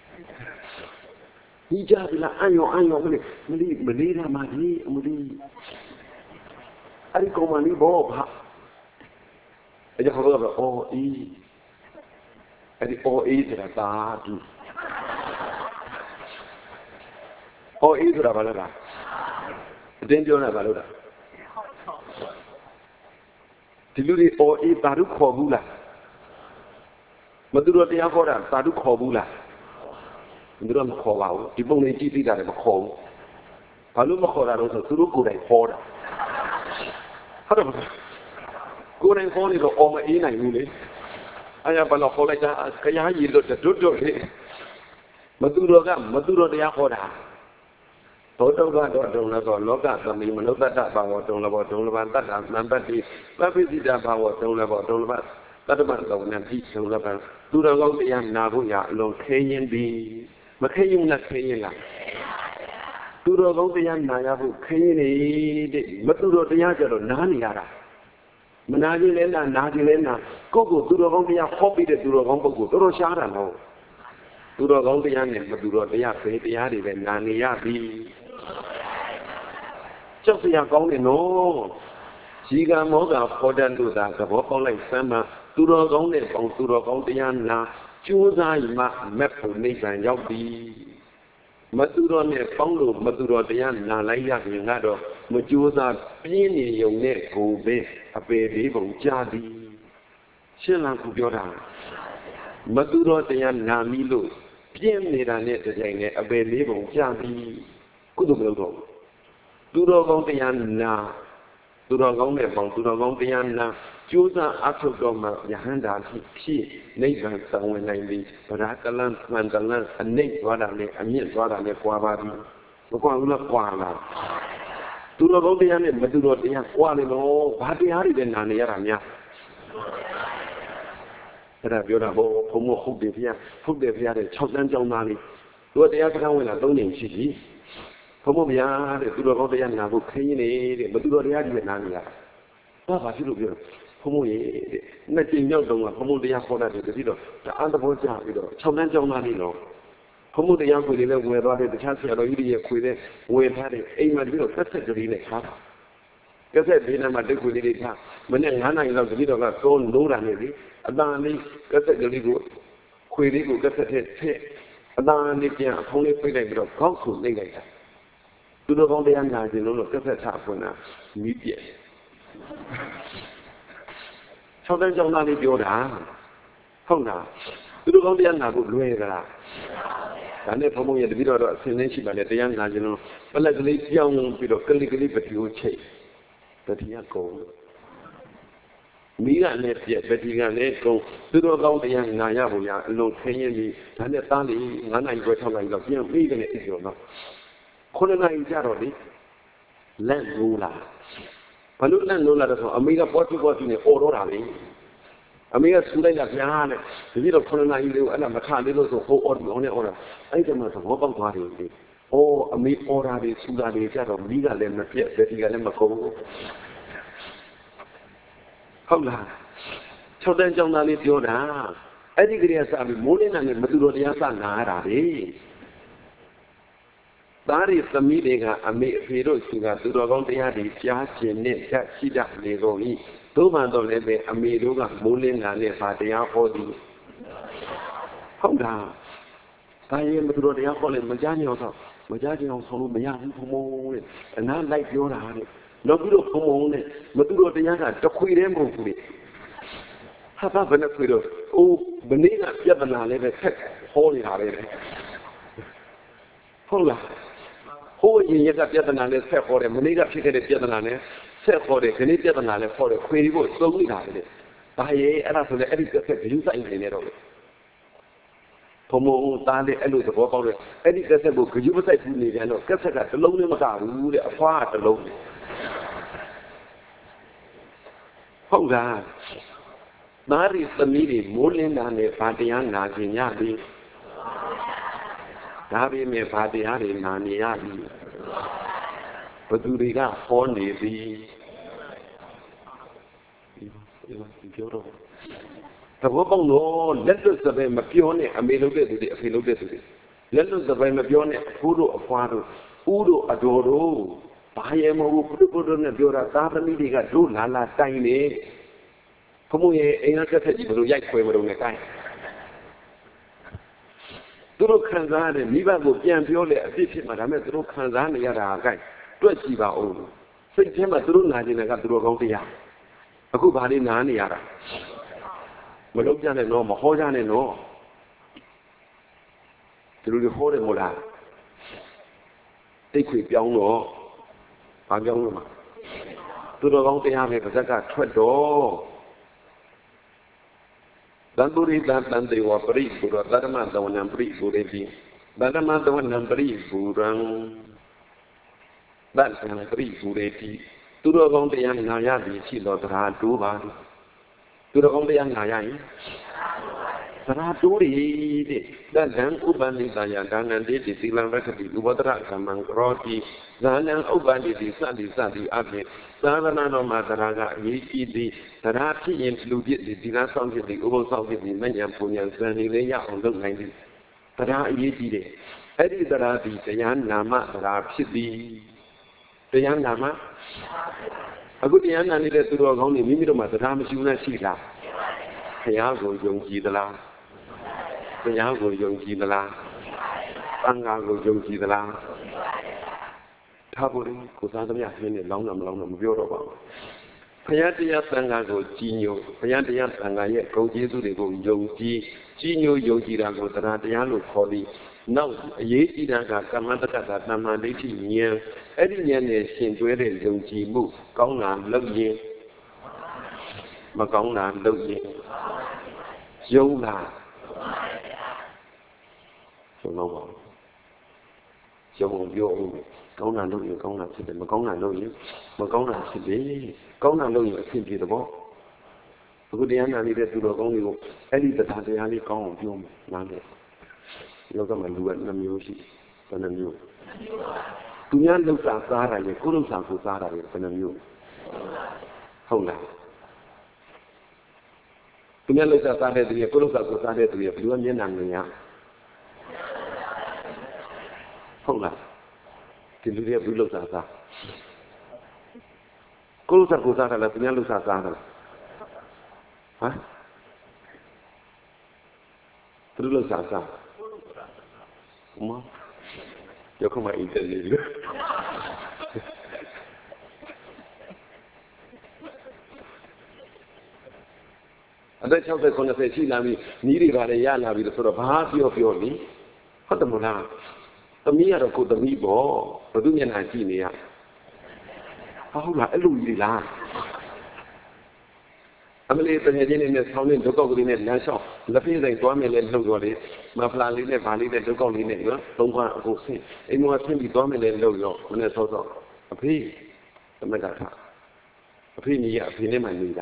ညီကြပြီလားအဲ့ရောအမလေးမလေးတာမှဒီအမလေးအဲ့ဒီကောင်မလေးဘောဘာအဲ့ဒါကတော့အော်အေးအဲ့ဒီအော်အေးဆိုတာတာတူအော်အေးဆိုတာဘာလဲလားအတင်းပြောနေတာဘာလို့လဲဒီလူတွေအော်အေးတာတို့ခေါ်ဘူးလားမသူတို့တရားခေါ်တာတာတို့ခေါ်ဘူးလားမသူတို့မခေါ်ပါဘူးဒီပုံလေးကြည့်သိတာလည်းမခေါ်ဘူးဘာလို့မခေါ်တာတော့ဆိုသူတို့ကိုယ်တိုင်ခေါ်တာဟုတ်တယ်ကိုယ်တိုင်ခေါ်နေတော့အော်မအေးနိုင်ဘူးလေအဲ့ဒါဘာလို့ခေါ်လိုက်တာခရားရည်လို့တွတ်လေမသူတို့တရားခေါ်တာဘောတုကတော့တုံလည်းတော့လောကသမီးမနုဿတ္တဘာဝတုံလည်းဘောတုံလည်းဘာတတ္တနံပါတ်3ပပိစိတဘာဝတုံလည်းဘောတုံလည်းဘာတတ္တမလောကနဲ့ဒီတုံလည်းဘာသူတော်ကောင်းတရားနာဖို့ရအလုံးခဲရင်ဒီမခဲရင်နဲ့ခဲရင်လားသူတော်ကောင်းတရားနာရဖို့ခဲရင်နေတဲ့မသူတော်တရားကြတော့နားနေရတာမနာခြင်းလည်းနာခြင်းလည်းနာကိုယ့်ကိုသူတော်ကောင်းတရားဟောပြီးတဲ့သူတော်ကောင်းပုဂ္ဂိုလ်တော်တော်ရှားတာတော့သူတော်ကောင်းတရားနဲ့မသူတော်တရားပဲတရားတွေပဲနာနေရပြီကြောက်စရာကောင်းတယ်နော်ဇီကမောကဖောတန်တို့သာသဘောပေါက်လိုက်စမ်းမှသူတော်ကောင်းတဲ့ပေါင်းသူတော်ကောင်းတရားနာကျိုးစားမှမက်ဖို့နိဗ္ဗာန်ရောက်ပြီမသူတော်နဲ့ပေါင်းလို့မသူတော်တရားနာလိုက်ရရင်ကတော့မကျိုးစားပြင်းနေုံနဲ့ကိုပဲအပေလေးပုံကြားသည်ရှင်းလားခုပြောတာမသူတော်တရားနာမိလို့ပြင်းနေတာနဲ့တကြိမ်နဲ့အပေလေးပုံကြားသည်ကုသိုလ်မလုပ်တော့သူတော်ကောင်းတရားနာသူတော်ကောင်းနဲ့ပေါင်းသူတော်ကောင်းတရားနာကျိုးစားအထုတ်တော်မှာယဟန္တာဖြစ်နိဗ္ဗာန်ဆောင်ဝင်နိုင်ပြီဗရာကလန်သံတလန်အနိတ်သွားတာနဲ့အမြင့်သွားတာနဲ့ကွာပါပြီမကွာဘူးလားကွာလားသူတော်ကောင်းတရားနဲ့မသူတော်တရားကွာနေတော့ဘာတရားတွေလဲနာနေရတာများအဲ့ဒါပြောတာဘုံဟုတ်တယ်ဗျာတဲ့6တန်းကျောင်းသားလေးသူတရားစကားဝင်လာ3年ရှိပြီဘုံဗျာတဲ့သူတော်ကောင်းတရားနာဖို့ခင်းနေတဲ့မသူတော်တရားကြီးနာနေရတာဘာဖြစ်လို့ပြောဘုံရဲ့တဲ့နှစ်ကြိမ်မြောက်တုန်းကဘုံတရားခေါ်တာတတိတော့တအားသဘောကျပြီးတော့6တန်းကျောင်းသားလေးတော့ဘုံတရားခွေလေးလည်းဝယ်သွားတယ်တခြားဆရာတော်ကြီးတွေရဲ့ခွေလေးဝယ်ထားတယ်အိမ်မှာပြီးတော့ဆက်ကလေးနဲ့ထားတာကက်ဆက်ဘေးနားမှာတက်ခွေလေးတွေထားမနေ့9နာရီလောက်တတိတော်ကသုံးလို့တာနေပြီအတန်လေးကက်ဆက်ကလေးကိုခွေလေးကိုကက်ဆက်ထည့်အတန်လေးပြန်အဖုံးလေးပိတ်လိုက်ပြီးတော့ခေါက်ဆူနှိပ်လိုက်တာသူတော်ကောင်းတရားနာခြင်းလို့ကက်ဆက်ချဖွင့်တာမြည်ပြည့်6တန်းကျောင်းသားလေးပြောတာဟုတ်လားသူတော်ကောင်းတရားနာဖို့လွယ်ကြလားဒါနဲ့ဘုံဘုံရဲ့တပည့်တော်တော့အစဉ်နဲ့ရှိပါလေတရားနာခြင်းလို့ပလက်ကလေးပြောင်းပြီးတော့ကလေးပတိကိုချိတ်တတိယကုန်မိကလည်းပြက်ပတိကလည်းကုန်သူတော်ကောင်းတရားနာရဖို့ရအလုံးခင်းရင်ဒီဒါနဲ့သားလေး9နိုင်ခွဲ6နိုင်လောက်ပြန်ပြီးတယ်အဲ့ဒီတော့9နိုင်ကြတော့လေလက်လို့လားဘာလို့လက်လို့လားဆိုအမေကပေါ်တီနဲ့အော်တော့တာလေအမေကဆူလိုက်တာဗျာနဲ့ဒီလို9နိုင်လေးကိုအဲ့ဒါမခလေးလို့ဆိုဟိုအော်ဒီအောင်နဲ့အော်တာအဲ့ဒီမှာသဘောပေါက်သွားတယ်လေအော်အမေအော်တာတွေဆူတာတွေကြတော့မိကလည်းမပြက်ပတိကလည်းမကုန်ဟုတ်လား 6 trong taလေးပြောတာအဲ့ဒီကလေးကစပြီးမိုးလင်းတာနဲ့မသူတော်တရားစနာရတာလေသားရီသမီးတွေကအမေအဖေတို့ရှိကသူတော်ကောင်းတရားတွေကြားခြင်းနဲ့ဓာတ်ရှိတတ်နေကုန်၏သို့မှတော့လည်းပဲအမေတို့ကမိုးလင်းတာနဲ့ဗာတရားဟောသည်ဟုတ်လားဒါရင်မသူတော်တရားဟောလဲမကြားညောတော့မကြားကြအောင်ဆုံးလို့မရဘူးဘုံဘုံတဲ့အနာလိုက်ပြောတာတဲ့နောက်ပြီးတော့ဘုံဘုံနဲ့မသူတော်တရားကတခွေတည်းမဟုတ်ဘူးလေဟာဘာဘယ်နဲ့ခွေတော့အိုးဘနေ့ကပြဿနာလည်းပဲဆက်ဟောနေတာပဲဟုတ်လားဟိုရင်ရကပြဿနာနဲ့ဆက်ဟောတယ်မနေ့ကဖြစ်ခဲ့တဲ့ပြဿနာနဲ့ဆက်ဟောတယ်ခဏပြဿနာနဲ့ဟောတယ်ခွေဒီကိုသုံးနေတာပဲဒါရဲ့အဲ့ဒါဆိုလည်းအဲ့ဒီတစ်ဆက်ဂရုစိုက်နေနေတော့ဘုံဘုံသားလေးအဲ့လိုသဘောပေါက်တယ်အဲ့ဒီကက်ဆက်ကိုဂရုမစိုက်ဘူးနေပြန်တော့ကက်ဆက်ကတစ်လုံးနဲ့မကဘူးတဲ့အဖွားကတစ်လုံးဟုတ်လားသားရီသမီးတွေမိုးလင်းတာနဲ့ဗာတရားနာကျင်ရပြီဒါပေမဲ့ဗာတရားတွေနာနေရပြီဘသူတွေကဟောနေပြီဒီပြောတော့သဘောပေါက်လို့လက်လွတ်စပယ်မပြောနဲ့အမေလုပ်တဲ့သူတွေအဖေလုပ်တဲ့သူတွေလက်လွတ်စပယ်မပြောနဲ့အဖိုးတို့အဖွားတို့ဦးတို့အတော်တို့ဘာရဲမဟုတ်ဘူးဘုဒ္ဓနဲ့ပြောတာသာသမီတွေကတို့လာလာတိုင်နေဘုမို့ရဲ့အိမ်ကဆက်ကြီးဘယ်လိုရိုက်ခွဲမလို့နဲ့တိုင်သူတို့ခံစားရတဲ့မိဘကိုပြန်ပြောလေအဖြစ်ဖြစ်မှာဒါမဲ့သူတို့ခံစားနေရတာကဲတွက်ကြည့်ပါဦးစိတ်ထဲမှာသူတို့နာကျင်တာကသူတို့ကောင်းတရားအခုဘာလေးနားနေရတာမလုပ်ကြနဲ့တော့မဟောကြနဲ့တော့သူတို့ဟောတယ်မို့လားတိတ်ခွေပြောင်းတော့ဘာပြောင်းလို့မှာသူတော်ကောင်းတရားပဲပါဇက်ကထွက်တော့သံဃုရိသံတေဝပရိပုရသရမသဝနံပရိပုရိတိသရမသဝနံပရိပုရံသတ္တံပရိပုရိတိသူတော်ကောင်းတရားနာရသည်ရှိတော်တရားတိုးပါသူတော်ကောင်းတရားနာရရင်တရားတိုးရည်တဲ့သတ္တံဥပ္ပန္နိတာယဒါနံတေတိသီလံရခတိဥပဒရကမ္မံကရောတိဇာနံဥပ္ပန္နိတိစသည်အပြင်သာသနာတော်မှာတရားကအရေးကြီးသည်တရားဖြစ်ရင်လူပြည့်သည်သီလဆောင်ဖြစ်သည်ဥပုသ်ဆောင်ဖြစ်သည်မဉ္ဇဉ်ပုံဉ္ဇဉ်ဇန်နေလေးရအောင်လုပ်နိုင်သည်တရားအရေးကြီးတယ်အဲ့ဒီတရားဒီတရားနာမတရားဖြစ်သည်တရားနာမအခုတရားနာနေတဲ့သူတော်ကောင်းတွေမိမိတို့မှာတရားမရှိဘူးလားရှိလားဘုရားကိုယုံကြည်သလားဘုရားကိုယုံကြည်သလားသံဃာကိုယုံကြည်သလားထားဖို့ကိုစားသမျှခင်းနေလောင်းတာမလောင်းတော့မပြောတော့ပါဘူးဘုရားတရားသံဃာကိုကြည်ညိုဘုရားတရားသံဃာရဲ့ဂုဏ်ကျေးဇူးတွေကိုယုံကြည်ကြီးညိုယုံကြည်တာကိုတရားလို့ခေါ်ပြီးနောက်အရေးကြီးတာကကမ္မတက္ကတာတမ္မာဒိဋ္ဌိဉာဏ်အဲ့ဒီဉာဏ်နဲ့ရှင်တွဲတဲ့ယုံကြည်မှုကောင်းတာလုပ်ရင်မကောင်းတာလုပ်ရင်ယုံတာဆုံးတော့ပါယုံပြောဦးကောင်းတာလုပ်ရင်ကောင်းတာဖြစ်တယ်မကောင်းတာလုပ်ရင်မကောင်းတာဖြစ်တယ်ကောင်းတာလုပ်ရင်အဖြစ်ဖြစ်တော့အခုတရားနာနေတဲ့သူတော်ကောင်းတွေကိုအဲ့ဒီတရားလေးကောင်းအောင်ပြောမယ်နားလေလောကမှာလူက2မျိုးရှိဘယ်နှမျိုးသူများလှုပ်ရှားစားတာရဲ့ကိုယ်လှုပ်ရှားကိုစားတာရဲ့ဘယ်နှမျိုးဟုတ်လားသူများလှုပ်ရှားစားတဲ့သူရဲ့ကိုယ်လှုပ်ရှားကိုစားတဲ့သူရဲ့ဘယ်လိုမျက်နှာငယ်ရဟုတ်လားဒီလူတွေဘယ်လိုလှုပ်ရှားစားကိုယ်လှုပ်ရှားကိုစားတာလားသူများလှုပ်ရှားစားတာလားဟမ်ဘယ်လိုလှုပ်ရှားစားyo como entendido အသက်60 90ရှိလာပြီနီးတွေပါလေရလာပြီဆိုတော့ဘာပြောနေဟုတ်တယ်မလားသမီးကတော့ကိုသမီးပေါ့ဘယ်သူမျက်နှာကြည့်နေရဟုတ်လားအဲ့လိုကြီးလားအမလေးတကယ်ချင်းနဲ့ဆောင်းနဲ့ဒုက္ခကလေးနဲ့လမ်းလျှောက်လက်ဖေးဆိုင်သွားမယ်လဲလှုပ်သွားလေမဖလာလေးနဲ့ဗာလေးနဲ့ဒုက္ခလေးနဲ့နော်သုံးခွန်းအခုဆင်းအိမ်မှာဆင်းပြီးသွားမယ်လဲလှုပ်ရောမနဲ့ဆော့အဖေးသမက်ကထားအဖေးကြီးကအဖေနဲ့မှနေတာ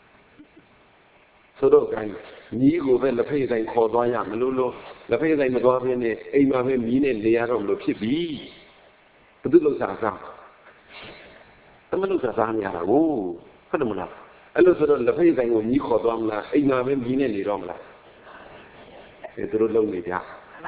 ဆိုတော့ကိုင်းညီကိုပဲလက်ဖေးဆိုင်ခေါ်သွားရမလို့လက်ဖေးဆိုင်မသွားဘဲနဲ့အိမ်မှာပဲမီးနဲ့နေရတော့မလို့ဖြစ်ပြီဘယ်သူလှုပ်ရှားစားသမက်လှုပ်ရှားစားနေရတာကိုဟုတ်တယ်မလား Allora sono la fai da un mico domla e non avem bine ni domla. E tu lo mi già.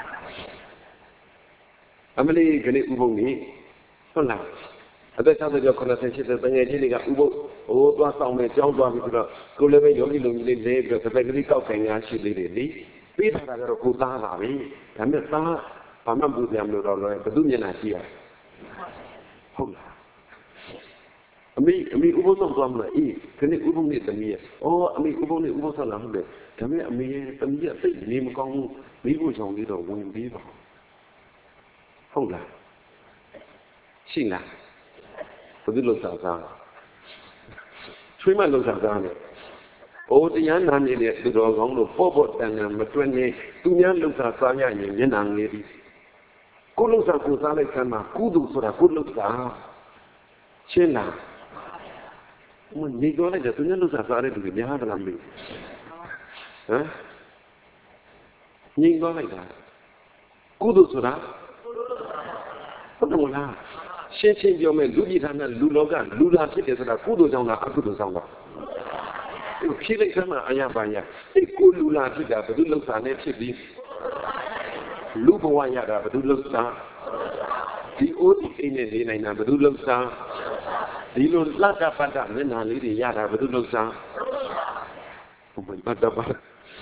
Amali che ne ubo ni. Sono adesso io con la sensazione che ne dica ubo o tua sa un giorno tua mi dico con le mie io non mi le per per che cau che ne ci le lì. Poi da che ko ta la vi. Da me sta pa ma bu diam lo lo ba du myen na chi ya.ဟုတ်လားအမေဥပုသ်ဆောင်သွားမလားအေးခဏဥပုသ်နဲ့တမီးရဲ့အမေဥပုသ်နဲ့ဥပုသ်ဆောင်လာဟုတ်တယ်ဒါပေမဲ့အမေရဲ့တမီးရဲ့စိတ်နေမကောင်းဘူးမိဖို့ဆောင်လေးတော့ဝင်ပြီးပါဟုတ်လားရှိလားဘယ်လိုလုပ်စားချွေးမလုပ်စားနဲ့တရားနာနေတဲ့သူတော်ကောင်းတို့ပေါ့တန်တန်မတွက်နဲ့သူများလုပ်စားရရင်မျက်နှာငယ်ပြီးကိုလုပ်စားကိုစားလိုက်ဆမ်းမှာကုသိုလ်ဆိုတာကိုလုပ်စားရှင်းလားနေကြလိုက်တယ်သူများလုပ်စားတဲ့လူတွေများသလားမသိဟမ်ငြိမ်သွားလိုက်တာကုသိုလ်ဆိုတာဟုတ်တယ်မလားရှင်းပြောမယ်လူပြည်သားနဲ့လူလောကလူလာဖြစ်တယ်ဆိုတာကုသိုလ်ကြောင့်လားအကုသိုလ်ကြောင့်လားဖြေလိုက်စမ်းမှာအရာပါရကိုလူလာဖြစ်တာဘယ်သူလှုပ်ရှားနေဖြစ်ပြီးလူဘဝရတာဘယ်သူလှုပ်ရှားဒီအိုးဒီအိမ်နဲ့နေနိုင်တာဘယ်သူလှုပ်ရှားဒီလိုလတ်တာပတ်တာမျက်နှာလေးတွေရတာဘယ်သူလှုပ်ရှားဘုံပတ်တာပါဒါ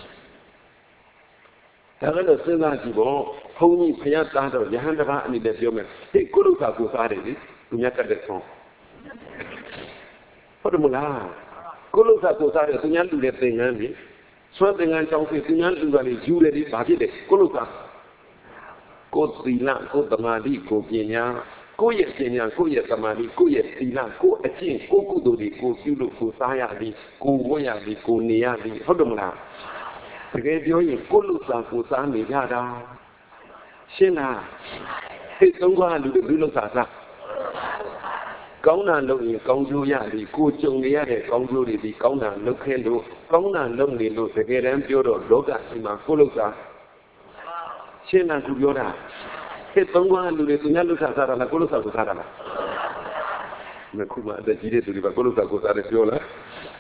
ကတော့စဉ်းစားကြည့်ပေါ့ဘုန်းကြီးဖယားသားတော့ယဟန်တပါးအနေနဲ့ပြောမယ်ဟေ့ကိုလူကကိုစားတယ်လေသူများကတ်တဲ့ဆုံးဟုတ်တယ်မလားကိုလုစားကိုစားတယ်သူများလူတဲ့သင်္ကန်းလေဆွမ်းသင်္ကန်းကြောင်းဖြစ်သူများလူကလေယူတယ်ဒီဘာဖြစ်လဲကိုလုစားကိုသီလကိုသမာဓိကိုပညာကိုရဲ့ပညာကိုရဲ့သမာဓိကိုရဲ့သီလကိုအကျင့်ကိုကုသိုလ်တွေကိုပြုလို့ကိုစားရသည်ကိုဝတ်ရသည်ကိုနေရသည်ဟုတ်တယ်မလားတကယ်ပြောရင်ကိုလုစားကိုစားနေကြတာရှင်းလားဟဲ့သုံးခွားလူတွေလူလုစားစားကောင်းတာလုပ်ရင်ကောင်းကျိုးရသည်ကိုကြုံနေရတဲ့ကောင်းကျိုးတွေဒီကောင်းတာလုပ်ခဲ့လို့ကောင်းတာလုပ်နေလို့တကယ်တမ်းပြောတော့လောကစီမှာကိုလုစားရှင်းတာသူပြောတာဟဲ့သုံးခွားလူတွေသူများလုစားစားတာလားကိုလုစားကိုစားတာလားမခုမှအသက်ကြီးတဲ့သူတွေကကိုလုစားကိုစားတယ်ပြောလား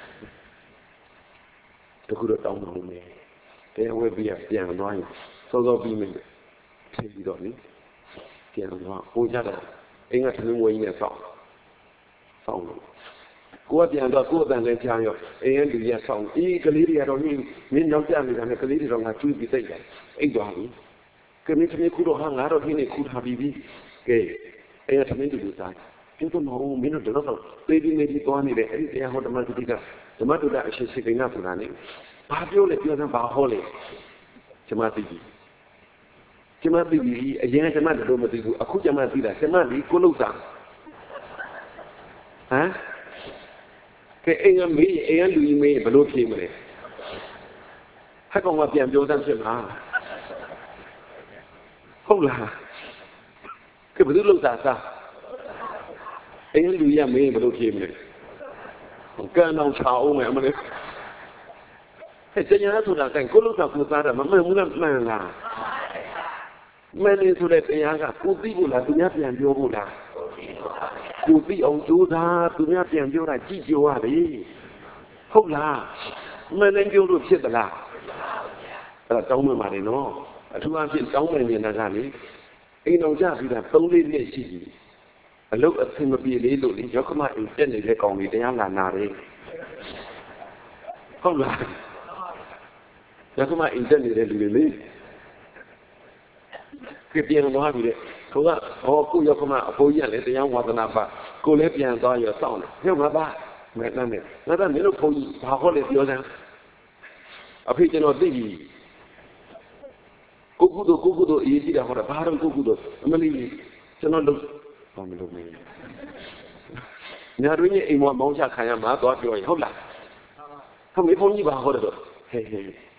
တခုတော့တောင်းပါဦးမယ်တရားဝဲပြီးပြန်သွားရင်စောစောပြီးမယ်ဖြစ်ပြီးတော့နိပြန်သွားဟိုကြတော့အင်းကသမီးမွေးကြီးနဲ့ဆောက်လို့ကိုကပြန်တော့ကိုယ်အတန်လည်းကြားရောအင်းလူကြီးဆောင်းအေးကလေးတွေကတော့မင်းနောက်ကျနေတာနဲ့ကလေးတွေတော့ငါကျွေးပြီးသိတယ်အိတ်သွားပြီကမင်းသမီးခုတော့ဟာငါတော့ဒီနေ့ခုထားပြီးပြီကဲအဲ့ဒါသမီးတို့စားကျတော့မဟုတ်မင်းတို့တော့သေးသေးလေးသွားနေတယ်အဲ့ဒီတရားဟောဓမ္မစတိကဓမ္မတုဒ္ဒအရှင်စိကိန်းကဆိုတာနေဘာပြောလဲပြောစမ်းဘာဟောလဲကျမသိပြီအရင်ကကျမတို့မသိဘူးအခုကျမသိတာကျမဒီကိုလုစားဟမ်ကဲအိမ်ကမေးအိမ်ကလူကြီးမေးဘယ်လိုဖြေမလဲဟက်ကောင်ကပြန်ပြောစမ်းဖြစ်လားဟုတ်လားကဲဘယ်သူလောက်စားအိမ်ကလူကြီးမေးဘယ်လိုဖြေမလဲကန်အောင်ချအောင်မယ်အမလေးဟဲ့တရားဆိုတာကကိုလောက်စားကိုစားတာမမှန်ဘူးလားမှန်လားမှန်တယ်ဆိုတဲ့တရားကကိုသိဖို့လားသူများပြန်ပြောဖို့လားကိုသိအောင်ကြိုးစားသူများပြန်ပြောတာကြည့်ကြရတယ်ဟုတ်လားမင်းလည်းပြောလို့ဖြစ်သလားအဲ့ဒါတောင်းမှမှာတယ်နော်အထူးအဖြင့်တောင်းမှနေတာကလေအိမ်တော်ကြပြီးတာ3-4နှစ်ရှိပြီအလုပ်အဆင်မပြေလေးလို့လေရောက်ခမအိမ်တက်နေတဲ့ကောင်တွေတရားလာနာတယ်ဟုတ်လားရောက်ခမအိမ်တက်နေတဲ့လူတွေလေကပြန်သွားပြီလေကိုကကိုရောက်ခမအဖိုးကြီးကလည်းတရားဝါသနာပါကိုလည်းပြန်သွားရစောင့်တယ်ညငါပါမဲနဲ့ငါကမင်းတို့ဘုန်းကြီးဘာဟောလဲပြောစမ်းအဖေကျွန်တော်သိပြီကိုကုသိုလ်အရေးကြီးတာဟောတာဘာတော့ကိုကုသိုလ်အမလီကျွန်တော်လုပ်ဘာမလုပ်မင်းညာတွင်းရဲ့အိမ်မောင်းချခံရမှာသွားပြောရင်ဟုတ်လားဟုတ်မေဘုန်းကြီးဘာဟောတယ်တော့ဟဲ့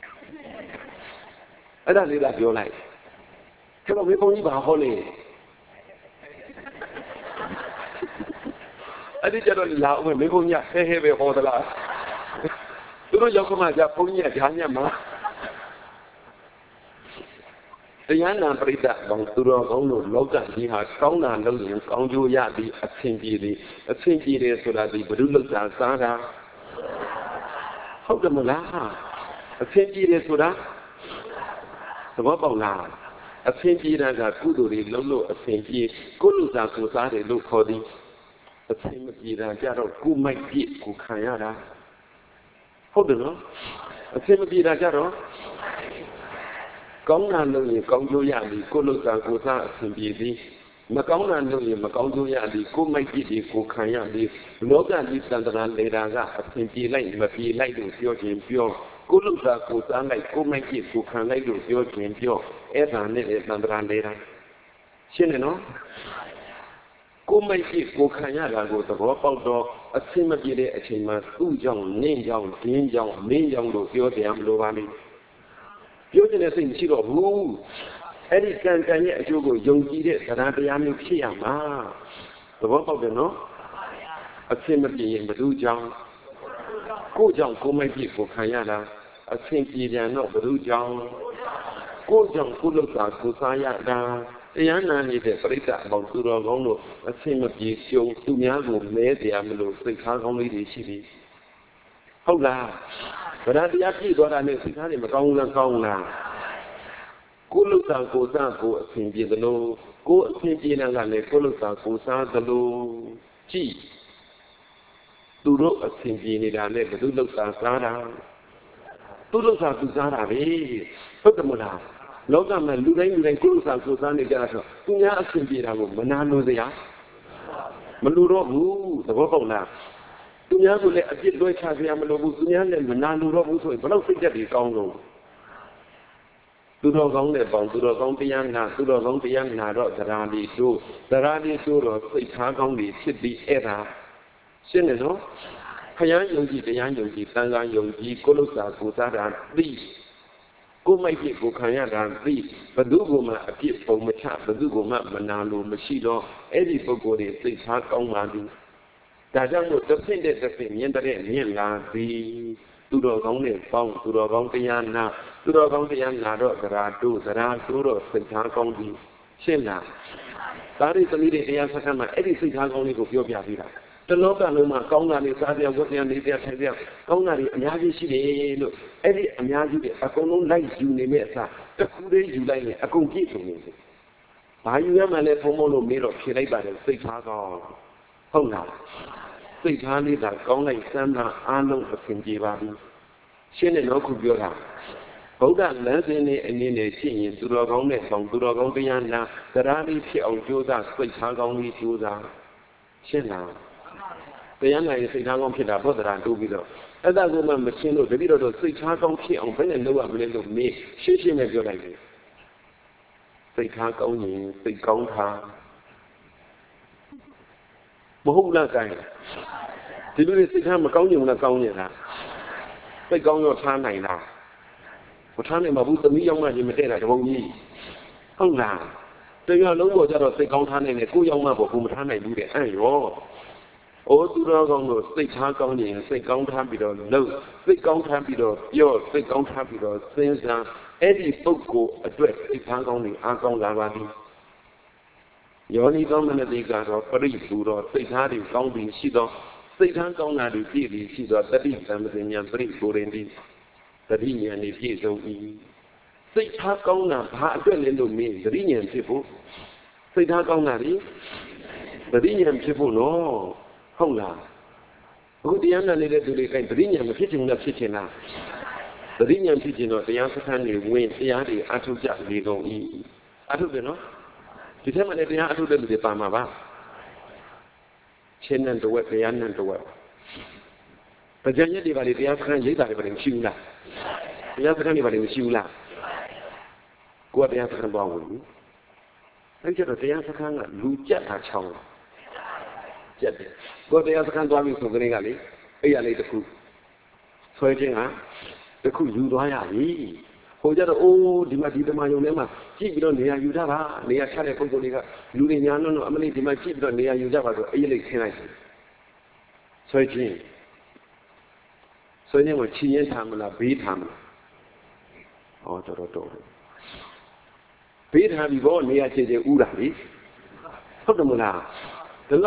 အဲ့ဒါလေးကပြောလိုက်ကျွန်တော်မေဘုန်းကြီးဘာဟောလဲအဲ့ဒီကျတော့လာအောင်မေဘုန်းကြီးဟဲပဲဟောသလားသူတို့ရောက်ခမှကြဘုန်းကြီးကဈာညက်မှာတရားနာပရိသတ်ဘောင်သူတော်ကောင်းတို့လောကကြီးဟာကောင်းတာလုပ်ရင်ကောင်းကျိုးရပြီးအဆင်ပြေတယ်ဆိုတာဒီဘုရုလောက်တာစားတာဟုတ်တယ်မလားအဆင်ပြေတယ်ဆိုတာသဘောပေါက်လားအဆင်ပြေတာကကုသိုလ်တွေလုံးလို့အဆင်ပြေကိုလူစားကိုစားတယ်လို့ခေါ်သည်အဆင်မပြေတာကြတော့ကိုမိုက်ပြစ်ကိုခံရတာဟုတ်တယ်နော်အဆင်မပြေတာကြတော့ကောင်းတာလို့ရင်ကောင်းကျိုးရသည်ကိုလူစားကိုစားအဆင်ပြေသည်မကောင်းတာလို့ရင်မကောင်းကျိုးရသည်ကိုမိုက်ပြစ်ဒီကိုခံရသည်လောကကြီးတန်တရာလေတာကအဆင်ပြေလိုက်မပြေလိုက်လို့ပြောခြင်းပြောကိုလူစားကိုစားလိုက်ကိုမိုက်ပြစ်ကိုခံလိုက်လို့ပြောခြင်းပြောအဲ့ဒါနဲ့တန်တရာလေတာရှင်းတယ်နော်ကိုမိုက်ပြစ်ကိုခံရတာကိုသဘောပေါက်တော့အဆင်မပြေတဲ့အချိန်မှာသူ့ကြောင့်နင့်ကြောင့်ဒင်းကြောင့်မင်းကြောင့်လို့ပြောတယ်မလို့ပါလိမ့်ပြောတဲ့စိတ်မရှိတော့ဘူးအဲ့ဒီကံရဲ့အကျိုးကိုယုံကြည်တဲ့တရားတရားမျိုးဖြစ်ရမှာသဘောပေါက်တယ်နော်အဆင်မပြေရင်ဘယ်သူကြောင့်ကိုကြောင့်ကိုမိုက်ပြစ်ကိုခံရတာအဆင်ပြေပြန်တော့ဘယ်သူကြောင့်ကိုကြောင့်ကိုလောက်တာကိုစားရတာတရားနာနေတဲ့ပြိဿအပေါင်းသူတော်ကောင်းတို့အဆင်မပြေရှုံသူများကိုမဲတရားမလို့စိတ်ထားကောင်းလေးတွေရှိပြီဟုတ်လားဗဒတရားပြည့်သွားတာနဲ့စိတ်ထားတွေမကောင်းဘူးလားကောင်းလားကိုလုတာကိုစားကိုအဆင်ပြေသလိုကိုအဆင်ပြေတာကလည်းကိုလုတာကိုစားသလိုကြည့်သူတို့အဆင်ပြေနေတာနဲ့ဘယ်သူလုတာစားတာသူလုတာသူစားတာပဲဟုတ်တယ်မလားလောကမှာလူတိုင်းကိုလုတာကိုစားနေကြတော့သူများအဆင်ပြေတာကိုမနာလို့စရာမလူတော့ဘူးသဘောပေါက်လားသူများကိုလည်းအပြစ်လွှဲချစရာမလိုဘူးသူများလည်းမနာလို့တော့ဘူးဆိုရင်ဘယ်လောက်စိတ်သက်တွေကောင်းလို့သူတော်ကောင်းတဲ့ပေါင်းသူတော်ကောင်းတရားနာသူတော်ကောင်းတရားနာတော့တရားလေးတို့တော့စိတ်ထားကောင်းတွေဖြစ်ပြီးအဲ့ဒါရှင်းတယ်နော်ခရမ်းယုံကြည်တရားယုံကြည်သံဃာယုံကြည်ကိုလုစာကိုစားတာသိကိုမိုက်ပြစ်ကိုခံရတာသိဘယ်သူကမှအပြစ်ပုံမချဘယ်သူကမှမနာလို့မရှိတော့အဲ့ဒီပုဂ္ဂိုလ်တွေစိတ်ထားကောင်းပါသည်ဒါကြောင့်မို့တစ်ဆင့်မြင်တဲ့မြင်လာသည်သူတော်ကောင်းနဲ့ပေါင်းသူတော်ကောင်းတရားနာသူတော်ကောင်းတရားနာတော့သရာတို့တော့စိတ်ထားကောင်းသည်ရှင်းလားဒါတွေသမီးတွေတရားစခန်းမှာအဲ့ဒီစိတ်ထားကောင်းလေးကိုပြောပြပြီးတာတလောကလုံးမှာကောင်းတာတွေစားပြဝတ်ပြနေပြထိုင်ပြကောင်းတာတွေအများကြီးရှိတယ်လို့အဲ့ဒီအများကြီးအကုန်လုံးလိုက်ယူနေမဲ့အစားတစ်ခုတည်းယူလိုက်ရင်အကုန်ပြည့်စုံနေတယ်ဘာယူရမှလည်းဖုံးမလို့မေးတော့ဖြေလိုက်ပါတယ်စိတ်ထားကောင်းဟုတ်လားစိတ်ထားလေးသာကောင်းလိုက်စမ်းသာအားလုံးအဆင်ပြေပါဘူးရှင်းတယ်နော်ခုပြောတာဗုဒ္ဓလမ်းစဉ်နဲ့အနေနဲ့ရှိရင်သူတော်ကောင်းတဲ့ဆောင်သူတော်ကောင်းတရားနာတရားလေးဖြစ်အောင်ကြိုးစားစိတ်ထားကောင်းလေးကြိုးစားရှင်းလားတရားနာရင်စိတ်ထားကောင်းဖြစ်တာဘောဓရာတိုးပြီးတော့အဲ့ဒါကမှမရှင်းလို့တတိတော်စိတ်ထားကောင်းဖြစ်အောင်ဘယ်နဲ့လုပ်ရမလဲလို့မေးရှင်းနဲ့ပြောလိုက်တယ်စိတ်ထားကောင်းရင်စိတ်ကောင်းထားမဟုတ်လားကိုင်းဒီလိုစိတ်ထားမကောင်းကြဘူးလားကောင်းနေတာစိတ်ကောင်းရောထားနိုင်လားမထားနိုင်ပါဘူးသမီးရောက်မှချင်းမတည့်တာတပုံကြီးဟုတ်လားတရားလုံးပေါ်ကြတော့စိတ်ကောင်းထားနိုင်တယ်ကိုရောက်မှပေါ်ကိုမထားနိုင်ဘူးတဲ့အဲ့ရောအိုးသူတော်ကောင်းတို့စိတ်ထားကောင်းရင်စိတ်ကောင်းထားပြီးတော့လှုပ်စိတ်ကောင်းထားပြီးတော့ပြောစိတ်ကောင်းထားပြီးတော့စဉ်းစားအဲ့ဒီပုဂ္ဂိုလ်အတွက်စိတ်ထားကောင်းနေအားကောင်းလာပါသည်ယောနိကောင်းမနတိကတော့ပရိပူတော့စိတ်ထားတွေကောင်းပြီးရှိတော့စိတ်ထားကောင်းတာတွေပြည့်ပြီးရှိတော့တတိသံပညာပရိကိုရင်ဒီတတိဉာဏ်နဲ့ပြည့်စုံ၏စိတ်ထားကောင်းတာဘာအတွက်လဲလို့မေးတတိဉာဏ်ဖြစ်ဖို့စိတ်ထားကောင်းတာလေတတိဉာဏ်ဖြစ်ဖို့နော်ဟုတ်လားအခုတရားနာနေတဲ့သူတွေကတတိဉာဏ်မဖြစ်ချင်ဘူးဖြစ်ချင်လားတတိဉာဏ်ဖြစ်ချင်တော့တရားစခန်းတွေဝင်တရားတွေအထုတ်ကြလေကုန်၏အထုတ်တယ်နော်ဒီထက်မှလည်းတရားအထုတ်တဲ့လူတွေပါမှာပါရှင်းတဲ့တဝက်တရားနဲ့တဝက်ပကြံရက်တွေပါလေတရားစခန်းရိပ်တာတွေပါလေမရှိဘူးလားတရားစခန်းတွေပါလေမရှိဘူးလားကိုယ်ကတရားစခန်းသွားဝင်ပြီအဲ့ကျတော့တရားစခန်းကလူကြက်တာချောင်းကြက်တယ်ကိုယ်တရားစခန်းသွားပြီဆိုကြတဲ့ကလေအဲ့ရလေးတစ်ခုဆွဲခြင်းဟာတစ်ခုယူသွားရပြီဟိုကြတော့အိုးဒီမှာဒီတမယုံထဲမှာကြည့်ပြီးတော့နေရာယူကြပါနေရာချတဲ့ပုံစံတွေကလူတွေညာတော့အမလေးဒီမှာကြည့်ပြီးတော့နေရာယူကြပါဆိုအဲ့လေးခင်းလိုက်ဆွဲခြင်းကိုချီရင်ထားမလားဘေးထားမလားဟောတော်ဘေးထားပြီးတော့နေရာချေဥတာလေဟုတ်တယ်မလားဒါ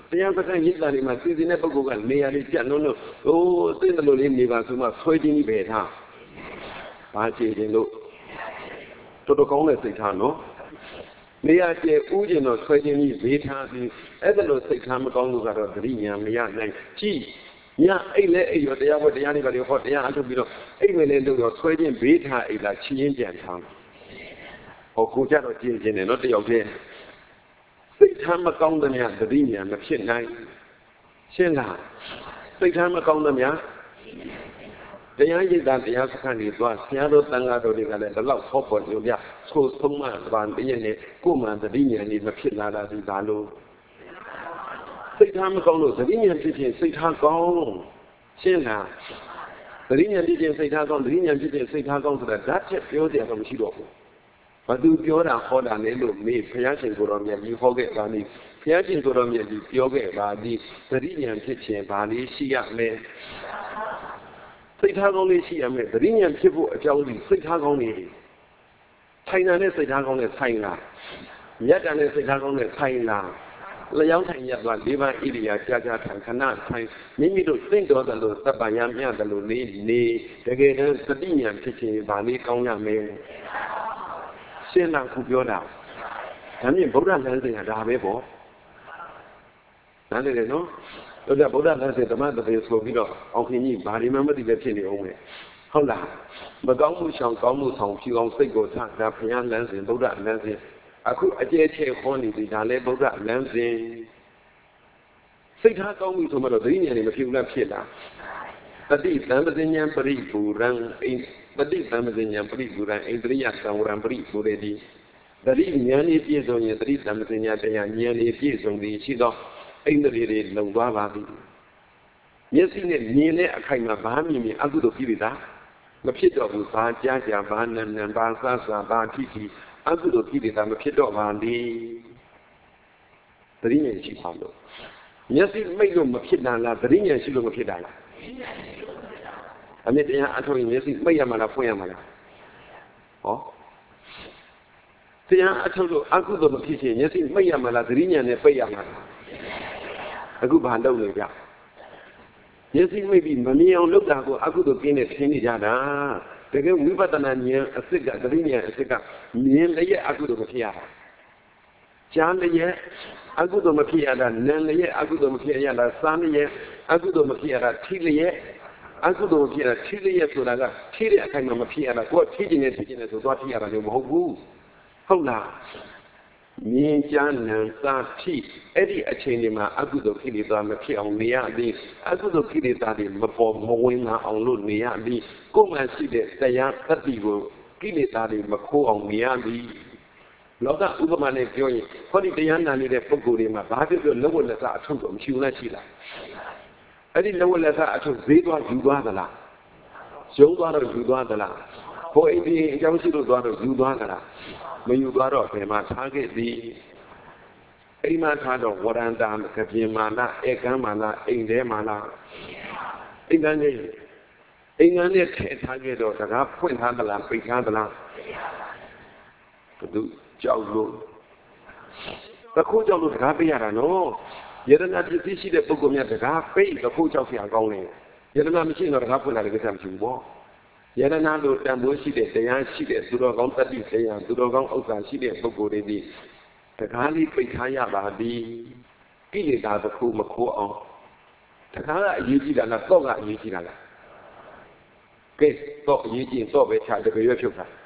တရားစခန်းရည်သားတွေမှာစီစဉ်တဲ့ပုဂ္ဂိုလ်ကနေရာတွေကြက်လုံးလို့ဟိုသိတယ်လို့လေးနေပါဆိုမှဆွဲချင်းကြီးပဲထားဘာကြည့်ရင်လို့တော်တော်ကောင်းတဲ့စိတ်ထားနော်နေရာကျဥကျင်တော့ဆွဲချင်းကြီးဘေးထားပြီးအဲ့ဒါလို့စိတ်ထားမကောင်းလို့ကတော့သတိဉာဏ်မရနိုင်ကြည့်ညအိတ်လဲအိတ်ရောတရားဟောတရားနေပါလေဟောတရားအထုတ်ပြီးတော့အိတ်မယ်လဲလို့ရောဆွဲချင်းဘေးထားအိတ်လားချင်းချင်းပြန်ထားဟောကိုကြတော့ကြည့်ချင်းတယ်နော်တယောက်တည်းစိတ်ထားမကောင်းတဲ့များသတိဉာဏ်မဖြစ်နိုင်ရှင်းလားစိတ်ထားမကောင်းတဲ့များတရားရည်သားတရားစခန်းတွေသွားဆရာတော်တန်ဃာတော်တွေကလည်းဒီလောက်ဟောပေါ်ညွှန်ပြဆိုဆုံးမဗန်တည်းနဲ့ကိုယ်မှသတိဉာဏ်ကြီးမဖြစ်လာတာဒီဒါလို့စိတ်ထားမကောင်းလို့သတိဉာဏ်ဖြစ်ခြင်းစိတ်ထားကောင်းရှင်းလားသတိဉာဏ်ဖြစ်ခြင်းစိတ်ထားကောင်းသတိဉာဏ်ဖြစ်ခြင်းစိတ်ထားကောင်းဆိုတာဓာတ်ချက်ပြောစရာတော့မရှိတော့ဘူးဘာသူပြောတာဟောတာလဲလို့မေးဘုရားရှင်ကိုယ်တော်မြတ်ကြီးဟောခဲ့ပါလိမ့်ဘုရားရှင်ကိုယ်တော်မြတ်ကြီးပြောခဲ့ပါလိမ့်သတိဉာဏ်ဖြစ်ခြင်းဘာလေးရှိရမလဲစိတ်ထားကောင်းလေးရှိရမယ်သတိဉာဏ်ဖြစ်ဖို့အကြောင်းကြီးစိတ်ထားကောင်းလေးထိုင်တာနဲ့စိတ်ထားကောင်းနဲ့ဆိုင်လားမြတ်တာနဲ့စိတ်ထားကောင်းနဲ့ဆိုင်လားလျောင်းထိုင်ရသွား၄ပါးဣရိယာကြာကြာထိုင်ခဏထိုင်မိမိတို့သိတော်တယ်လို့သဗ္ဗယမြတ်တယ်လို့နေတကယ်တမ်းသတိဉာဏ်ဖြစ်ခြင်းဘာလေးကောင်းရမယ်ရှင်းလားခုပြောတာဒါမြင်ဗုဒ္ဓလမ်းစဉ်ကဒါပဲပေါ့နားလည်တယ်နော်တို့ကဗုဒ္ဓလမ်းစဉ်ဓမ္မတပည့်ဆိုပြီးတော့အောင်ခင်ကြီးဘာဒီမှမသိပဲဖြစ်နေအောင်မယ်ဟုတ်လားမကောင်းမှုရှောင်ကောင်းမှုဆောင်ဖြူအောင်စိတ်ကိုထားတာဘုရားလမ်းစဉ်ဗုဒ္ဓလမ်းစဉ်အခုအကျဲချဲခေါ်နေပြီဒါလည်းဗုဒ္ဓလမ်းစဉ်စိတ်ထားကောင်းပြီဆိုမှတော့သတိဉာဏ်တွေမဖြစ်ဘူးလားဖြစ်လားတတိတံပဇဉ္ဉံပရိပူရံတတိတံပဇဉ္ဉံပရိပူရံဣန္ဒြိယသံဝရံပရိပူရေတိတတိဉာဏ်ဤပြည့်စုံရင်တတိတံပဇဉ္ဉံတရားဉာဏ်ဤပြည့်စုံသည်ရှိသောဣန္ဒြိတွေလုံသွားပါသည်မျက်စိနဲ့မြင်တဲ့အခိုင်မှာဘာမြင်မြင်အကုသိုလ်ဖြစ်ပြီလားမဖြစ်တော့ဘူးဘာကြားကြားဘာနံနံဘာစစဘာထိထိအကုသိုလ်ဖြစ်တာမဖြစ်တော့ပါသည်သတိဉာဏ်ရှိပါလို့မျက်စိမိတ်လို့မဖြစ်တာလားသတိဉာဏ်ရှိလို့မဖြစ်တာလားအမြဲတရားအထောက်ရင်မျက်စိမိတ်ရမှာလားဖွင့်ရမှာလားဟောတရားအထောက်လို့အကုသိုလ်မဖြစ်ခြင်းမျက်စိမိတ်ရမှာလားသတိဉာဏ်နဲ့ပိတ်ရမှာလားအခုဘာလုပ်နေကြမျက်စိမိတ်ပြီးမမြင်အောင်လုပ်တာကိုအကုသိုလ်ပြင်းနဲ့ထင်နေကြတာတကယ်ဝိပဿနာဉာဏ်အစစ်ကသတိဉာဏ်အစစ်ကမြင်လည်းအကုသိုလ်မဖြစ်ရတာကြားလည်းအကုသိုလ်မဖြစ်ရတာနာလည်းအကုသိုလ်မဖြစ်ရတာစားလည်းအကုသိုလ်မဖြစ်ရတာထိလည်းအကုသိုလ်မဖြစ်ရတာထိလည်းဆိုတာကထိတဲ့အခိုင်မှာမဖြစ်ရတာကိုယ်ထိခြင်းနဲ့ထိခြင်းနဲ့ဆိုသွားထိရတာမျိုးမဟုတ်ဘူးဟုတ်လားမြင်ကြားနံစားထိအဲ့ဒီအချိန်ဒီမှာအကုသိုလ်ကိလေသာမဖြစ်အောင်နေရသည်အကုသိုလ်ကိလေသာတွေမပေါ်မဝင်လာအောင်လို့နေရသည်ကိုယ်မှရှိတဲ့တရားသတ္တိကိုကိလေသာတွေမခိုးအောင်နေရသည်လောကဥပမာနဲ့ပြောရင်ဟောဒီတရားနာနေတဲ့ပုဂ္ဂိုလ်တွေမှာဘာဖြစ်လို့လောကလက်ကအထုပ်တော့မရှိဘူးလားရှိလားအဲ့ဒီလောကလက်ကအထုပ်ဈေးသွားယူသွားသလားရုံးသွားတော့ယူသွားသလားဟိုအိမ်ဒီအကြောင်းရှိလို့သွားတော့ယူသွားသလားမယူသွားတော့ဘယ်မှာထားခဲ့သည်အိမ်မှာထားတော့ဝရန္တာကပြင်းမာလားဧကန်းမာလားအိမ်ထဲမာလားအိမ်ကန်းနဲ့အိမ်ကန်းနဲ့ထည့်ထားခဲ့တော့စကားဖွင့်ထားသလားပိတ်ထားသလားဘုသူကြောက်လို့တခုကြောက်လို့စကားပေးရတာနော်ယရနာပစ္စည်းရှိတဲ့ပုဂ္ဂိုလ်များစကားပေးတခုကြောက်เสียကောင်းတယ်ယရနာမရှိတော့စကားဖွင့်လာတဲ့ကိစ္စမရှိဘူးပေါ့ယရနာလို့တန်ဖိုးရှိတဲ့တရားရှိတဲ့သူတော်ကောင်းတတ္တိတရားသူတော်ကောင်းဥစ္စာရှိတဲ့ပုဂ္ဂိုလ်တွေဒီတကားလေးပိတ်ထားရပါသည်ကိလေသာတစ်ခုမခိုးအောင်တကားကအရေးကြီးတာလားတော့ကအရေးကြီးတာလားကဲတော့အရေးကြီးရင်တော့ပဲခြာတကယ်ရွက်ဖြုတ်တာ